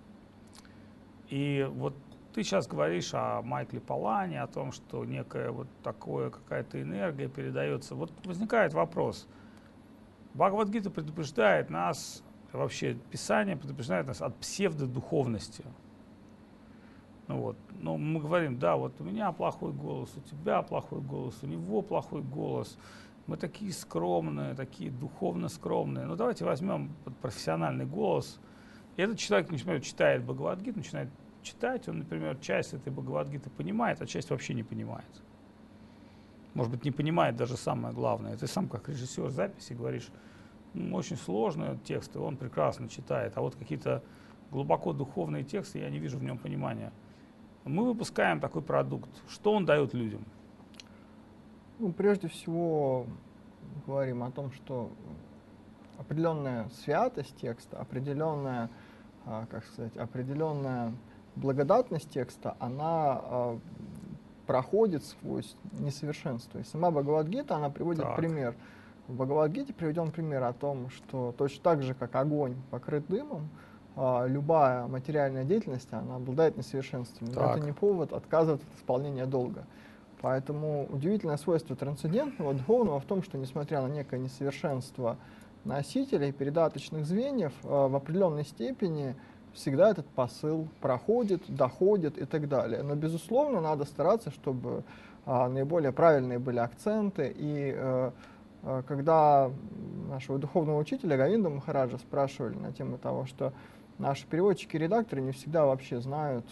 И вот ты сейчас говоришь о Майкле Поллане, о том, что некая вот такое, какая-то энергия передается. Вот возникает вопрос. Бхагавад-гита предупреждает нас, вообще Писание предупреждает нас от псевдодуховности. Ну вот, но мы говорим, да, вот у меня плохой голос, у тебя плохой голос, у него плохой голос. Мы такие скромные, такие духовно скромные. Ну давайте возьмем профессиональный голос. И этот человек, например, читает Бхагавад-гиту, начинает читать, он, например, часть этой Бхагавад-гиты понимает, а часть вообще не понимает. Может быть, не понимает даже самое главное. Ты сам, как режиссер записи, говоришь, очень сложные тексты, он прекрасно читает, а вот какие-то глубоко духовные тексты, я не вижу в нем понимания. Мы выпускаем такой продукт. Что он дает людям? Ну, прежде всего, говорим о том, что определенная святость текста, определенная, определенная благодатность текста, она проходит сквозь несовершенство. И сама Бхагавад-гита, она приводит пример. В Бхагавад-гите приведен пример о том, что точно так же, как огонь покрыт дымом, любая материальная деятельность, она обладает несовершенством. Это не повод отказываться от исполнения долга. Поэтому удивительное свойство трансцендентного духовного в том, что несмотря на некое несовершенство носителей, передаточных звеньев, в определенной степени всегда этот посыл проходит, доходит и так далее. Но, безусловно, надо стараться, чтобы наиболее правильные были акценты. И когда нашего духовного учителя Говинда Махараджа спрашивали на тему того, что наши переводчики и редакторы не всегда вообще знают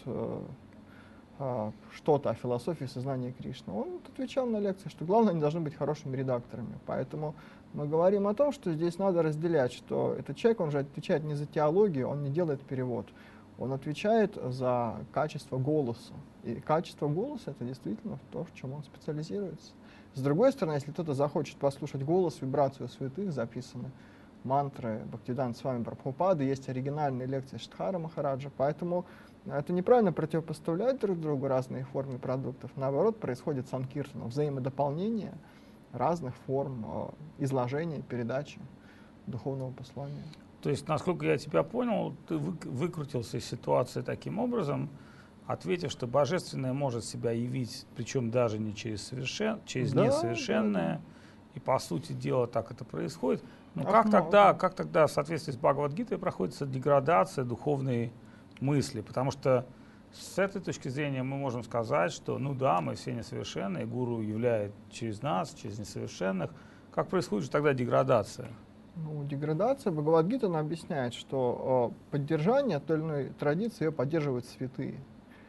что-то о философии сознания Кришны, он отвечал на лекции, что главное, они должны быть хорошими редакторами. Поэтому мы говорим о том, что здесь надо разделять, что этот человек, он же отвечает не за теологию, он не делает перевод, он отвечает за качество голоса. И качество голоса — это действительно то, в чем он специализируется. С другой стороны, если кто-то захочет послушать голос, вибрацию святых, записаны мантры Бхактивиданта Свами Прабхупады, есть оригинальные лекции Штхара Махараджа, поэтому это неправильно противопоставлять друг другу разные формы продуктов. Наоборот, происходит санкиртана, взаимодополнение разных форм изложения, передачи духовного послания. То есть, насколько я тебя понял, ты выкрутился из ситуации таким образом, ответив, что божественное может себя явить, причем даже не через несовершенное, и по сути дела так это происходит. Но как тогда в соответствии с Бхагавад-гитой проходит деградация духовной мысли? Потому что с этой точки зрения мы можем сказать, что ну да, мы все несовершенные, гуру являет через нас, через несовершенных. Как происходит же тогда деградация? Ну, деградация, Бхагавад-гита она объясняет, что поддержание той или иной традиции ее поддерживают святые.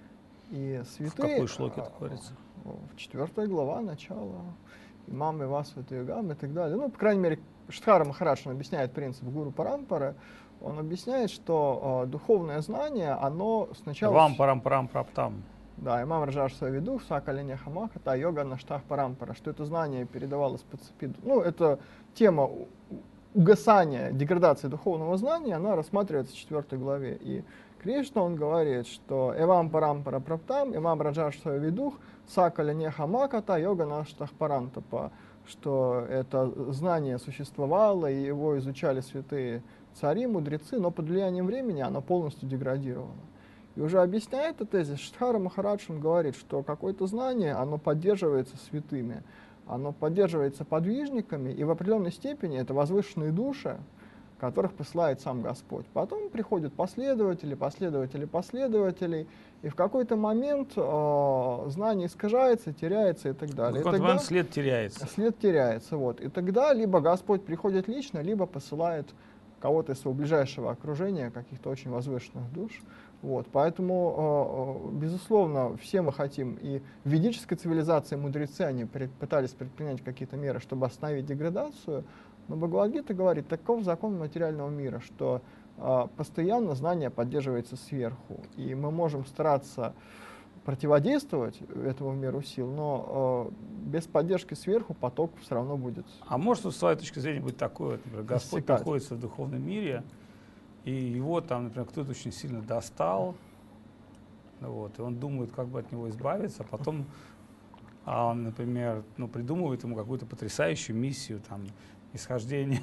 И В святые, какой шлоке это говорится? в 4 глава, начало, имам и вас святыгам и так далее. Ну, по крайней мере, Штхара Махарадж, он объясняет принцип Гуру Парампары. Он объясняет, что духовное знание, оно сначала... Вам парам праптам. Да, имам Раджаш Савиду, Сакаленя Хамаха, та йога на штах Парампара, что это знание передавалось по цепи. Ну, это тема угасания, деградации духовного знания, она рассматривается в 4 главе. И Кришна, он говорит, что Эвам Парампара Праптам, имам Раджаш Савидух, Сакаленя Хамаха, та йога на штах Парантапа, что это знание существовало, и его изучали святые цари, мудрецы, но под влиянием времени оно полностью деградировано. И уже объясняя этот тезис, Штхара Махарадж говорит, что какое-то знание, оно поддерживается святыми, оно поддерживается подвижниками, и в определенной степени это возвышенные души, которых посылает сам Господь. Потом приходят последователи, последователей, и в какой-то момент знание искажается, теряется и так далее. В какой-то момент след теряется. След теряется, вот. И тогда либо Господь приходит лично, либо посылает кого-то из своего ближайшего окружения, каких-то очень возвышенных душ. Вот, поэтому, безусловно, все мы хотим, и в ведической цивилизации мудрецы, они пытались предпринять какие-то меры, чтобы остановить деградацию, но Бхагавад-гита говорит, таков закон материального мира, что постоянно знание поддерживается сверху, и мы можем стараться противодействовать этому миру сил, но без поддержки сверху поток все равно будет. А может, с своей точки зрения, быть такое, например, Господь Иссякать. находится в духовном мире, и его там, например, кто-то очень сильно достал, вот, и он думает, как бы от него избавиться, а потом, например, придумывает ему какую-то потрясающую миссию, там, исхождения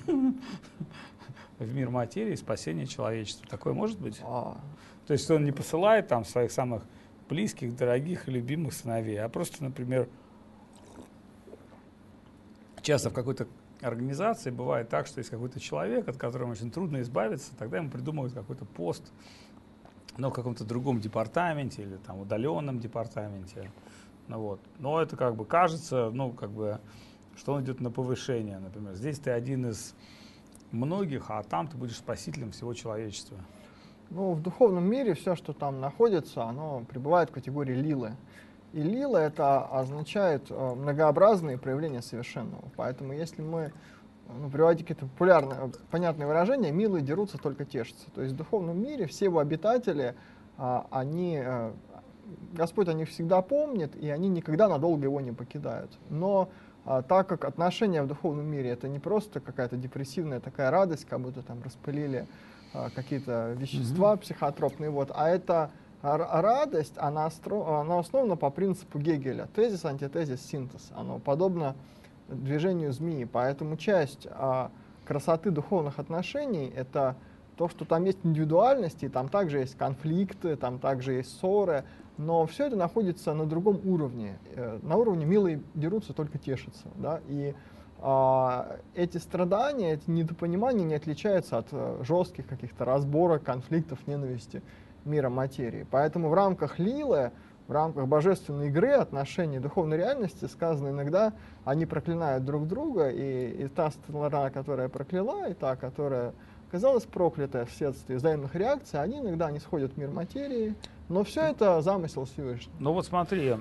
в мир материи, спасения человечества. Такое может быть? То есть он не посылает там своих самых близких, дорогих и любимых сыновей, а просто, например, часто в какой-то организации бывает так, что есть какой-то человек, от которого очень трудно избавиться, тогда ему придумывают какой-то пост, но в каком-то другом департаменте или там удаленном департаменте. Вот. Но это как бы кажется, что он идет на повышение, например. Здесь ты один из многих, а там ты будешь спасителем всего человечества. Ну, в духовном мире все, что там находится, оно пребывает в категории лилы. И лила это означает многообразные проявления совершенного. Поэтому если мы приводить какие-то популярные, понятные выражения, милые дерутся, только тешатся. То есть в духовном мире все его обитатели, Господь о них всегда помнит, и они никогда надолго его не покидают. Но так как отношения в духовном мире это не просто какая-то депрессивная такая радость, как будто там распылили какие-то вещества психотропные, а это радость, она основана по принципу Гегеля. Тезис, антитезис, синтез. Оно подобно движению змеи. Поэтому часть красоты духовных отношений — это то, что там есть индивидуальности, там также есть конфликты, там также есть ссоры, но все это находится на другом уровне. На уровне милые дерутся, только тешатся. Да? И эти страдания, эти недопонимания не отличаются от жестких каких-то разборок, конфликтов, ненависти мира материи. Поэтому в рамках лилы, в рамках божественной игры, отношений духовной реальности, сказано иногда, они проклинают друг друга, и та сторона, которая прокляла, и та, которая оказалась проклятая вследствие взаимных реакций, они иногда не сходят в мир материи, но все это замысел Всевышнего. Ну вот смотри,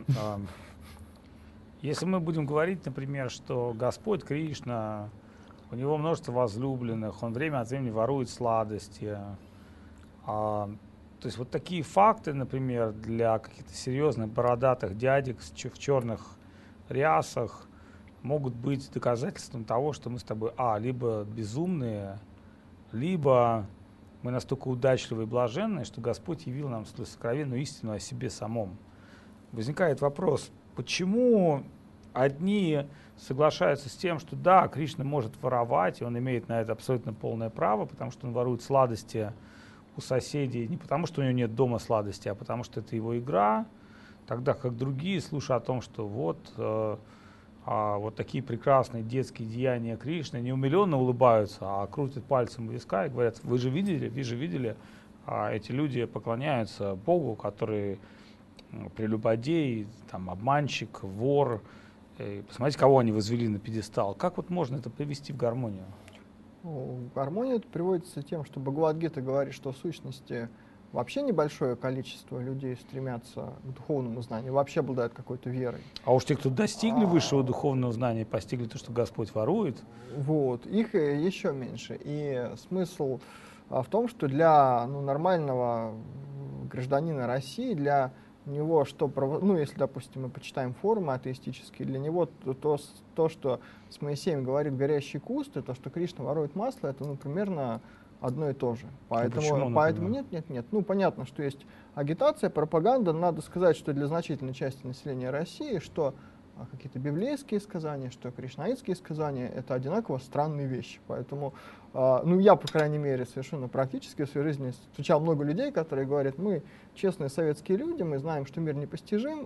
если мы будем говорить, например, что Господь Кришна, у него множество возлюбленных, он время от времени ворует сладости, то есть вот такие факты, например, для каких-то серьезных бородатых дядек в черных рясах могут быть доказательством того, что мы с тобой, либо безумные, либо мы настолько удачливые и блаженные, что Господь явил нам сокровенную истину о себе самом. Возникает вопрос, почему одни соглашаются с тем, что да, Кришна может воровать, и он имеет на это абсолютно полное право, потому что он ворует сладости у соседей, не потому что у него нет дома сладости, а потому что это его игра, тогда как другие, слушая о том, что вот такие прекрасные детские деяния Кришны, не умиленно улыбаются, а крутят пальцем у виска и говорят: вы же видели, эти люди поклоняются Богу, который прелюбодей, там, обманщик, вор. И посмотрите, кого они возвели на пьедестал. Как вот можно это привести в гармонию? Гармония приводится тем, что Бхагавад-гита говорит, что в сущности вообще небольшое количество людей стремятся к духовному знанию, вообще обладают какой-то верой. А уж те, кто достигли высшего духовного знания, постигли то, что Господь ворует. Вот, их еще меньше. И смысл в том, что для нормального гражданина России, для него, если, допустим, мы почитаем форумы атеистические, для него то, что с Моисеем говорит горящий куст, и то, что Кришна ворует масло, это примерно одно и то же. Поэтому нет. Понятно, что есть агитация, пропаганда. Надо сказать, что для значительной части населения России, что какие-то библейские сказания, что кришнаитские сказания, это одинаково странные вещи. Поэтому, я, по крайней мере, совершенно практически в своей жизни встречал много людей, которые говорят, мы честные советские люди, мы знаем, что мир непостижим,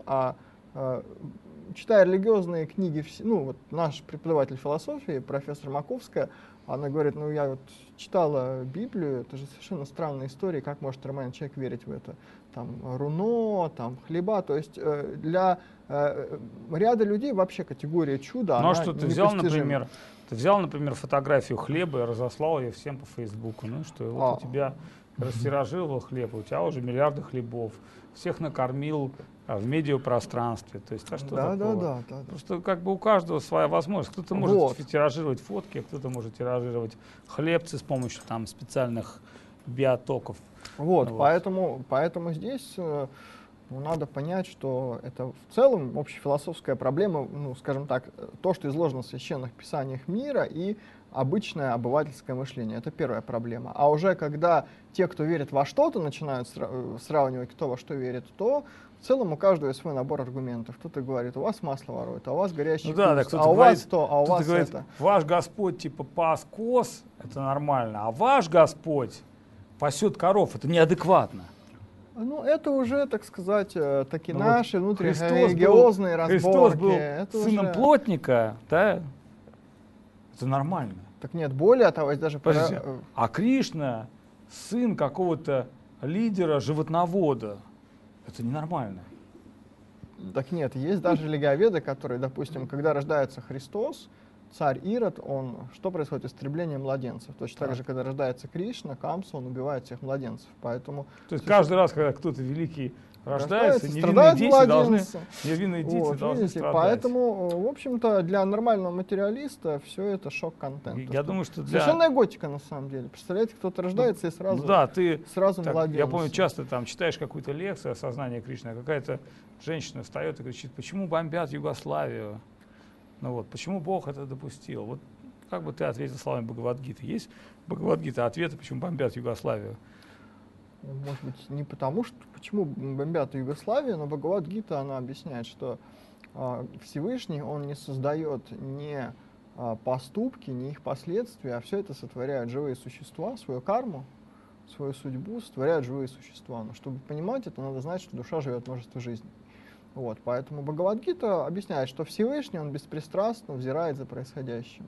читая религиозные книги, наш преподаватель философии, профессор Маковская, она говорит, я читала Библию, это же совершенно странная история, как может нормальный человек верить в это? Там руно, там хлеба, то есть для ряда людей вообще категория чуда, Ну а что, ты взял, например, фотографию хлеба и разослал ее всем по Фейсбуку, ну и что, вот у тебя растиражировал хлеб, у тебя уже миллиарды хлебов, всех накормил в медиапространстве, то есть, что такого? Да. Просто у каждого своя возможность. Кто-то может тиражировать фотки, кто-то может тиражировать хлебцы с помощью специальных биотоков. Поэтому здесь надо понять, что это в целом общефилософская проблема, скажем так, то, что изложено в священных писаниях мира и обычное обывательское мышление. Это первая проблема. А уже когда те, кто верит во что-то, начинают сравнивать, кто во что верит, то в целом у каждого есть свой набор аргументов. Кто-то говорит, у вас масло воруют, а у вас горящий куст, а у вас то, а у вас говорит, это. Ваш Господь пас коз, это нормально, а ваш Господь пасет коров, это неадекватно. Это уже, так сказать, наши внутренние религиозные разборки. Христос был это сыном плотника, да? Это нормально. Так нет, более того, даже... Подождите, а Кришна сын какого-то лидера животновода. Это ненормально. Так нет, есть даже религиоведы, которые, допустим, когда рождается Христос, царь Ирод, что происходит? Истребление младенцев. Точно так же, когда рождается Кришна, Камса, он убивает всех младенцев. Поэтому... То есть каждый раз, когда кто-то великий рождается, невинные дети должны страдать. Поэтому, в общем-то, для нормального материалиста все это шок-контент. Я думаю, что совершенная готика, на самом деле. Представляете, кто-то рождается и сразу младенец. Я помню, часто читаешь какую-то лекцию о сознании Кришны, а какая-то женщина встает и кричит, почему бомбят Югославию? Почему Бог это допустил? Вот как бы ты ответил словами Бхагавад-гиты? Есть Бхагавад-гита ответы, почему бомбят Югославию? Может быть, не потому, что почему бомбят Югославию, но Бхагавад-гита, она объясняет, что Всевышний, он не создает ни поступки, ни их последствия, а все это сотворяют живые существа, свою карму, свою судьбу сотворяют живые существа. Но чтобы понимать это, надо знать, что душа живет множество жизней. Поэтому Бхагавад-гита объясняет, что Всевышний, он беспристрастно взирает за происходящим.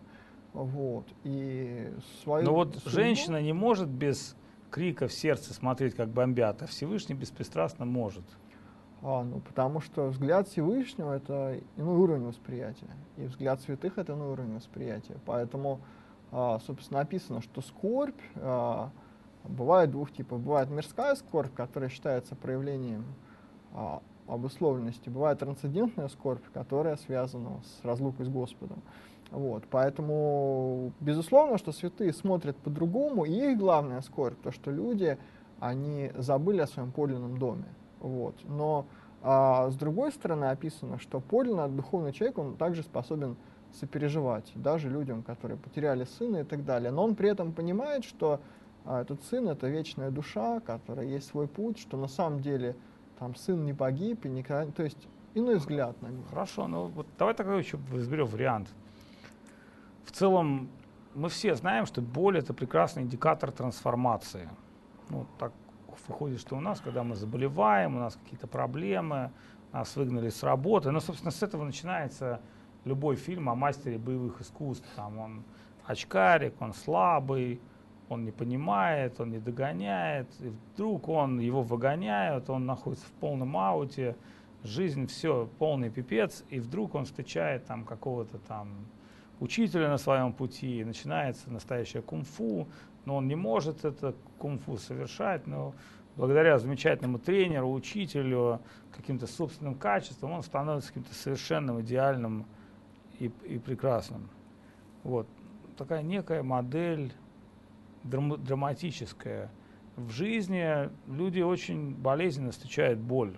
И свою судьбу... женщина не может без крика в сердце смотреть, как бомбят, а Всевышний беспристрастно может. Потому что взгляд Всевышнего — это иной уровень восприятия, и взгляд святых — это иной уровень восприятия. Поэтому, собственно, написано, что скорбь бывает двух типов. Бывает мирская скорбь, которая считается проявлением обусловленности. Бывает трансцендентная скорбь, которая связана с разлукой с Господом. Поэтому, безусловно, что святые смотрят по-другому, и их главная скорбь, то, что люди, они забыли о своем подлинном доме. Но с другой стороны описано, что подлинно духовный человек, он также способен сопереживать даже людям, которые потеряли сына и так далее. Но он при этом понимает, что этот сын — это вечная душа, которая есть свой путь, что на самом деле сын не погиб, и никогда... То есть иной взгляд на мир. Хорошо, давай тогда еще разберем вариант. В целом, мы все знаем, что боль — это прекрасный индикатор трансформации. Так выходит, что у нас, когда мы заболеваем, у нас какие-то проблемы, нас выгнали с работы. Собственно, с этого начинается любой фильм о мастере боевых искусств. Он очкарик, он слабый, он не понимает, он не догоняет. И вдруг его выгоняют, он находится в полном ауте, жизнь, все, полный пипец. И вдруг он встречает какого-то учителя на своем пути, и начинается настоящее кунг-фу, но он не может это кунг-фу совершать, но благодаря замечательному тренеру, учителю, каким-то собственным качествам, он становится каким-то совершенным, идеальным и прекрасным. Вот. Такая некая модель драматическая. В жизни люди очень болезненно встречают боль.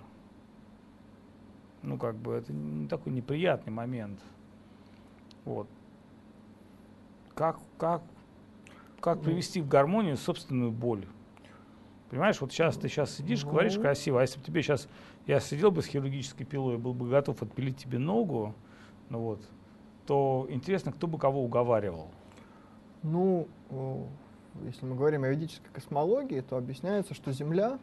Ну, как бы, это не такой неприятный момент. Вот. Как привести в гармонию собственную боль? Понимаешь, вот сейчас ты сидишь, говоришь красиво, а если бы тебе сейчас, я сидел бы с хирургической пилой, был бы готов отпилить тебе ногу, ну вот, то интересно, кто бы кого уговаривал? Ну, если мы говорим о ведической космологии, то объясняется, что Земля,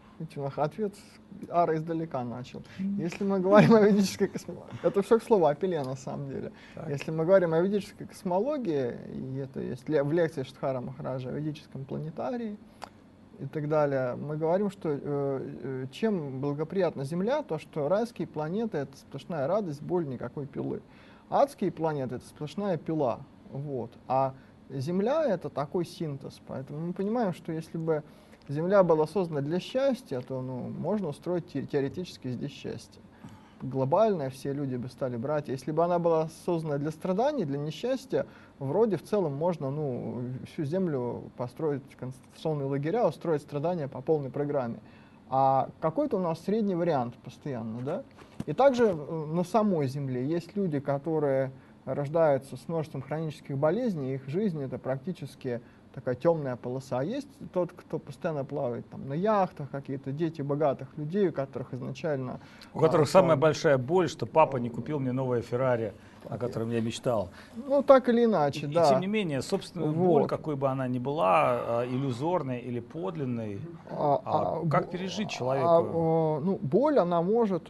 ответ Ара издалека начал. Если мы говорим о ведической космологии, это все к слову о пиле на самом деле. Так. Если мы говорим о ведической космологии, и это есть в лекции Штхара Махараджа о ведическом планетарии и так далее, мы говорим, что чем благоприятна Земля, то что райские планеты — это сплошная радость, боль, никакой пилы. Адские планеты — это сплошная пила. Вот. А Земля — это такой синтез. Поэтому мы понимаем, что если бы Земля была создана для счастья, то можно устроить теоретически здесь счастье. Глобальное, все люди бы стали брать. Если бы она была создана для страданий, для несчастья, вроде в целом можно всю Землю построить концентрационные лагеря, устроить страдания по полной программе. А какой-то у нас средний вариант постоянно, да? И также на самой Земле есть люди, которые рождаются с множеством хронических болезней, их жизнь — это практически такая темная полоса. А есть тот, кто постоянно плавает там на яхтах, какие-то дети богатых людей, у которых изначально... У которых самая большая боль, что папа не купил мне новое Феррари, о котором я мечтал. Ну, так или иначе, да. И тем не менее, собственная боль, какой бы она ни была, иллюзорной или подлинной, как пережить человеку? Боль, она может,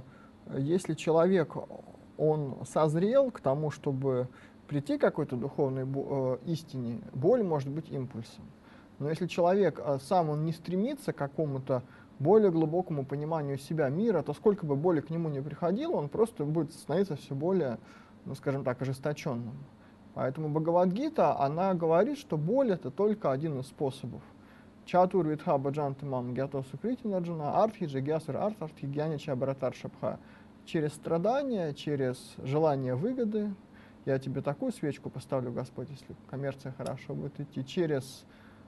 если человек, он созрел к тому, чтобы прийти к какой-то духовной истине, боль может быть импульсом. Но если человек сам он не стремится к какому-то более глубокому пониманию себя, мира, то сколько бы боли к нему не приходило, он просто будет становиться все более, скажем так, ожесточенным. Поэтому Бхагавад-гита, она говорит, что боль — это только один из способов. Чатур витха баджанты мам гято сукрити наджуна артхи джагясар арт артхи гьянича братар шабха. Через страдания, через желание выгоды. Я тебе такую свечку поставлю, Господь, если коммерция хорошо будет идти, через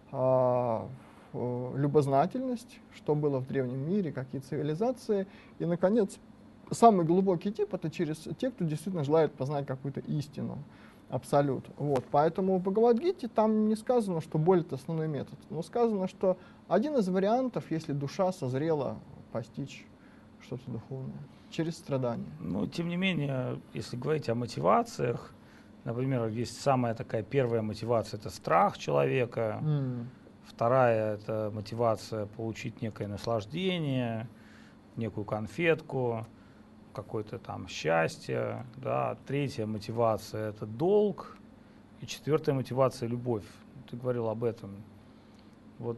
любознательность, что было в древнем мире, какие цивилизации. И, наконец, самый глубокий тип — это через те, кто действительно желает познать какую-то истину, абсолют. Вот. Поэтому в Бхагавад-гите там не сказано, что боль — это основной метод, но сказано, что один из вариантов, если душа созрела постичь что-то духовное, через страдания. Но, тем не менее, если говорить о мотивациях, например, есть самая такая первая мотивация — это страх человека, вторая — это мотивация получить некое наслаждение, некую конфетку, какое-то там счастье, да. Третья мотивация — это долг, и четвертая мотивация — любовь. Ты говорил об этом. Вот.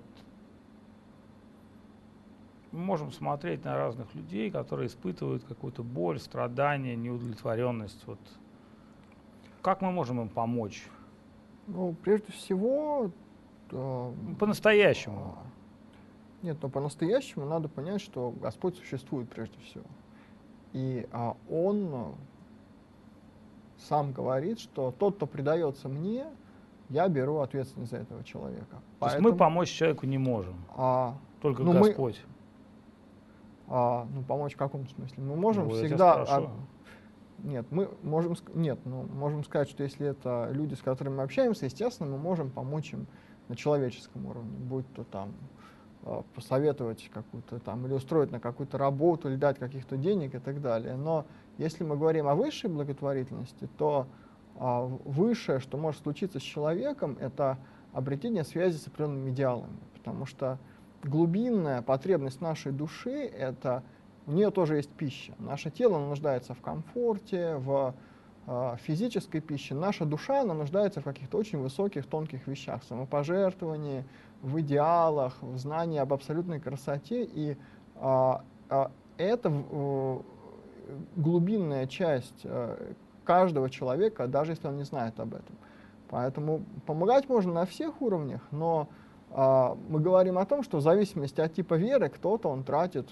Мы можем смотреть на разных людей, которые испытывают какую-то боль, страдания, неудовлетворенность. Вот. Как мы можем им помочь? Прежде всего... По-настоящему. Нет, но по-настоящему надо понять, что Господь существует прежде всего. И Он сам говорит, что тот, кто предается мне, я беру ответственность за этого человека. То есть мы помочь человеку не можем, только Господь. Помочь в каком смысле? Мы можем всегда... Нет, мы можем, можем сказать, что если это люди, с которыми мы общаемся, естественно, мы можем помочь им на человеческом уровне, будь то там посоветовать какую-то там, или устроить на какую-то работу, или дать каких-то денег и так далее. Но если мы говорим о высшей благотворительности, то высшее, что может случиться с человеком, это обретение связи с определенными идеалами, потому что глубинная потребность нашей души — это у нее тоже есть пища. Наше тело нуждается в комфорте, в физической пище. Наша душа она нуждается в каких-то очень высоких, тонких вещах, в самопожертвовании, в идеалах, в знании об абсолютной красоте. И это глубинная часть каждого человека, даже если он не знает об этом. Поэтому помогать можно на всех уровнях, но мы говорим о том, что в зависимости от типа веры кто-то он тратит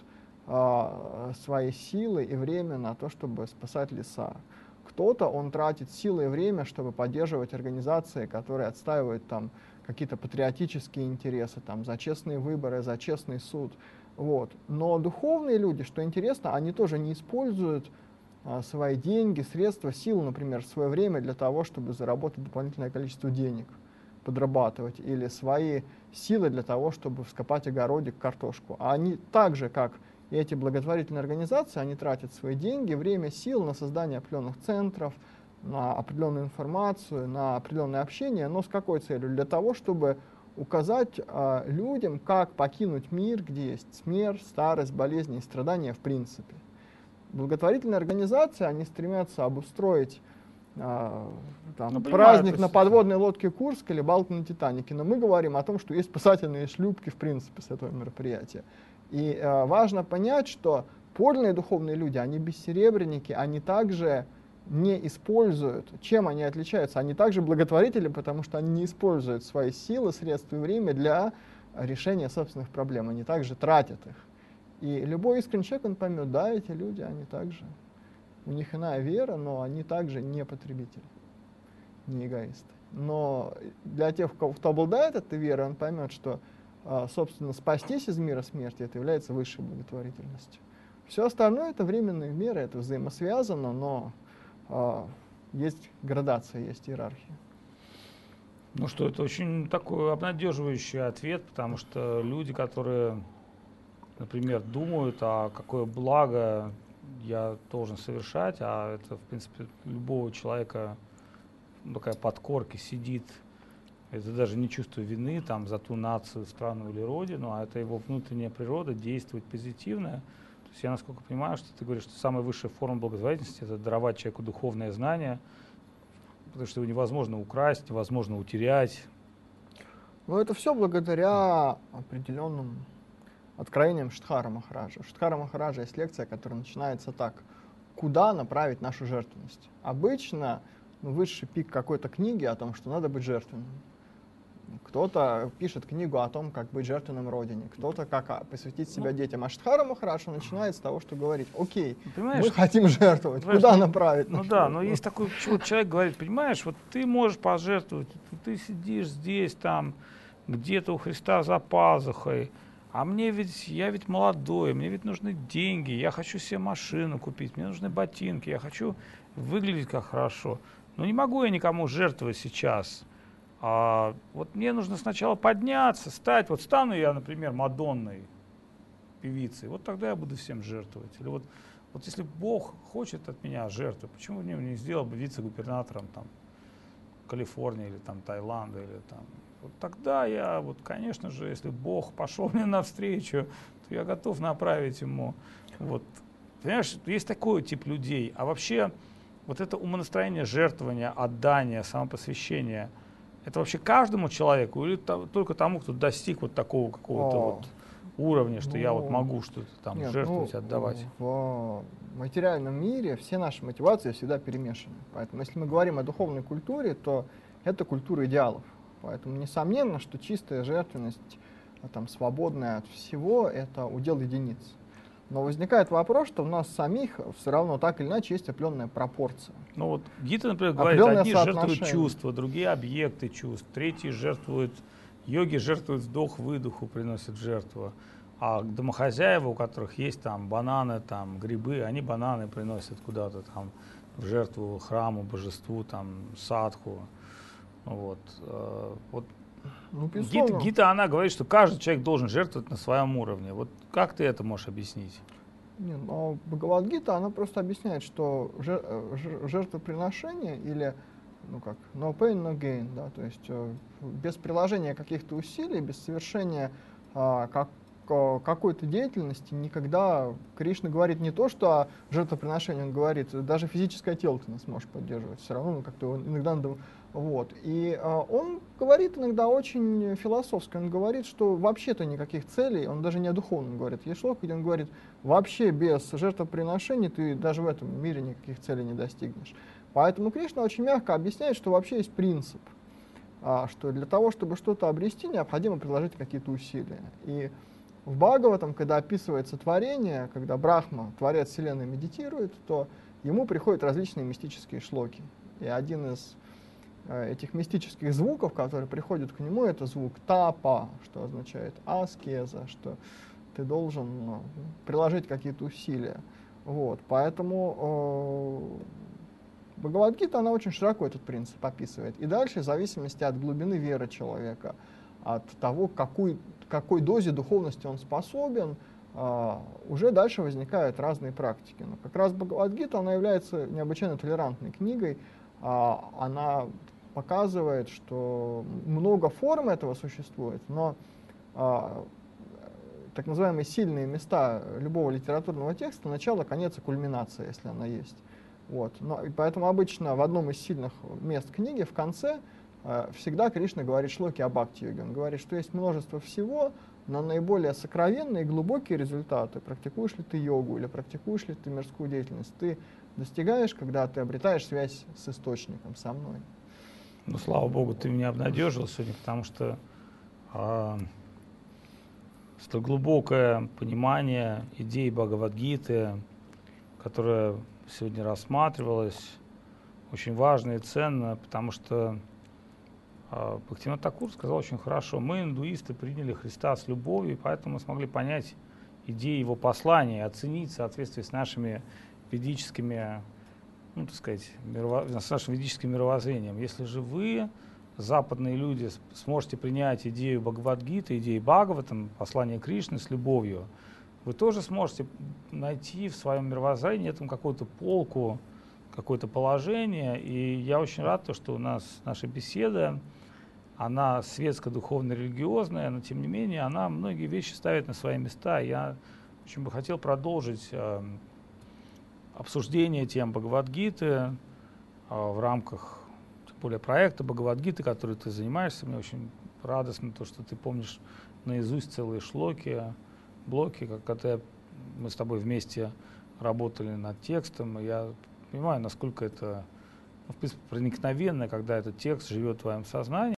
свои силы и время на то, чтобы спасать леса. Кто-то он тратит силы и время, чтобы поддерживать организации, которые отстаивают там какие-то патриотические интересы, там, за честные выборы, за честный суд. Вот. Но духовные люди, что интересно, они тоже не используют свои деньги, средства, силы, например, свое время для того, чтобы заработать дополнительное количество денег, подрабатывать, или свои силы для того, чтобы вскопать огородик, картошку. А они так же, как и эти благотворительные организации, они тратят свои деньги, время, силы на создание определенных центров, на определенную информацию, на определенное общение, но с какой целью? Для того, чтобы указать людям, как покинуть мир, где есть смерть, старость, болезни и страдания в принципе. Благотворительные организации, они стремятся обустроить праздник на подводной лодке Курск или Балту на Титанике, но мы говорим о том, что есть спасательные шлюпки в принципе с этого мероприятия. И важно понять, что подлинные духовные люди, они бессеребренники, они также не используют. Чем они отличаются? Они также благотворители, потому что они не используют свои силы, средства и время для решения собственных проблем. Они также тратят их. И любой искренний человек, он поймет, да, эти люди, они также, у них иная вера, но они также не потребители, не эгоисты. Но для тех, кто обладает этой верой, он поймет, что, собственно, спастись из мира смерти, это является высшей благотворительностью. Все остальное — это временные меры, это взаимосвязано, но есть градация, есть иерархия. Ну что, это очень такой обнадеживающий ответ, потому что люди, которые, например, думают, а какое благо я должен совершать, а это, в принципе, любого человека такая подкорка сидит, это даже не чувство вины там, за ту нацию, страну или родину, а это его внутренняя природа действует позитивно. То есть я, насколько понимаю, что ты говоришь, что самая высшая форма благотворительности — это даровать человеку духовное знание, потому что его невозможно украсть, невозможно утерять. Ну, это все благодаря определенным откровениям Штхара Махараджа. У Штхара Махараджа есть лекция, которая начинается так: куда направить нашу жертвенность? Обычно высший пик какой-то книги о том, что надо быть жертвенным. Кто-то пишет книгу о том, как быть жертвенным Родине, кто-то как посвятить себя детям. А Штхара Махарадж начинает с того, что говорит: окей, мы хотим жертвовать, куда направить? Ну да, но есть такой человек, говорит, понимаешь, вот ты можешь пожертвовать, ты сидишь здесь, там, где-то у Христа за пазухой, а я ведь молодой, мне ведь нужны деньги, я хочу себе машину купить, мне нужны ботинки, я хочу выглядеть как хорошо. Но не могу я никому жертвовать сейчас. Вот мне нужно сначала подняться, стать. Вот стану я, например, Мадонной, певицей, вот тогда я буду всем жертвовать. Или вот если Бог хочет от меня жертвы, почему мне не сделал бы вице-губернатором там Калифорнии или там Таиланда или там. Вот тогда я, вот, конечно же, если Бог пошел мне навстречу, то я готов направить ему. Вот. Понимаешь, есть такой тип людей. А вообще, вот это умонастроение жертвования, отдания, самопосвящения, это вообще каждому человеку или только тому, кто достиг вот такого какого-то вот уровня, что я вот могу что-то там жертвовать, отдавать? В материальном мире все наши мотивации всегда перемешаны. Поэтому, если мы говорим о духовной культуре, то это культура идеалов. Поэтому несомненно, что чистая жертвенность, там, свободная от всего, это удел единиц. Но возникает вопрос, что у нас самих все равно так или иначе есть определенная пропорция. Ну вот Гита, например, говорит, одни жертвуют чувства, другие объекты чувств, третьи жертвуют, йоги жертвуют вдох-выдоху, приносят жертву. А домохозяева, у которых есть там бананы, там грибы, они бананы приносят куда-то там в жертву храму, божеству, там садху. Вот. Ну, Гита, она говорит, что каждый человек должен жертвовать на своем уровне. Вот как ты это можешь объяснить? Не, но Бхагавад-гита, она просто объясняет, что жертвоприношение или, no pain, no gain, да, то есть без приложения каких-то усилий, без совершения какой-то деятельности никогда Кришна говорит не то, что о жертвоприношении, он говорит, даже физическое тело ты не сможешь поддерживать, все равно как-то иногда надо. Вот. И он говорит иногда очень философски, он говорит, что вообще-то никаких целей, он даже не о духовном говорит, есть шлока, где он говорит, вообще без жертвоприношений ты даже в этом мире никаких целей не достигнешь. Поэтому Кришна очень мягко объясняет, что вообще есть принцип. что для того, чтобы что-то обрести, необходимо приложить какие-то усилия. И в Бхагаватам, когда описывается творение, когда Брахма, творец Вселенной, медитирует, то ему приходят различные мистические шлоки. И один из этих мистических звуков, которые приходят к нему, это звук тапа, что означает аскеза, что ты должен приложить какие-то усилия. Вот. Поэтому Бхагавад-гита, она очень широко этот принцип описывает. И дальше, в зависимости от глубины веры человека, от того, какой дозе духовности он способен, уже дальше возникают разные практики. Но как раз Бхагавад-гита, она является необычайно толерантной книгой. Она показывает, что много форм этого существует, но так называемые сильные места любого литературного текста — начало, конец и кульминация, если она есть. Вот. И поэтому обычно в одном из сильных мест книги в конце всегда Кришна говорит шлоки о бхакти-йоге. Он говорит, что есть множество всего, но наиболее сокровенные и глубокие результаты, практикуешь ли ты йогу или практикуешь ли ты мирскую деятельность, ты достигаешь, когда ты обретаешь связь с источником, со мной. Ну, слава Богу, ты меня обнадежил сегодня, потому что столь глубокое понимание идеи Бхагавад-гиты, которая сегодня рассматривалась, очень важно и ценно, потому что Бхактивинода Тхакур сказал очень хорошо: мы, индуисты, приняли Христа с любовью, и поэтому мы смогли понять идеи его послания, оценить в соответствии с нашими ведическими, ну, так сказать, с нашим ведическим мировоззрением. Если же вы, западные люди, сможете принять идею Бхагавад-гиты, идею Бхагаватам, послание Кришны с любовью, вы тоже сможете найти в своем мировоззрении этому какую-то полку, какое-то положение. И я очень рад, что у нас наша беседа, она светско-духовно-религиозная, но тем не менее она многие вещи ставит на свои места. Я очень бы хотел продолжить обсуждение тем Бхагавад-гиты в рамках, тем более, проекта Бхагавад-гиты, который ты занимаешься. Мне очень радостно то, что ты помнишь наизусть целые шлоки, блоки, когда мы с тобой вместе работали над текстом. И я понимаю, насколько это, в принципе, проникновенно, когда этот текст живет в твоем сознании.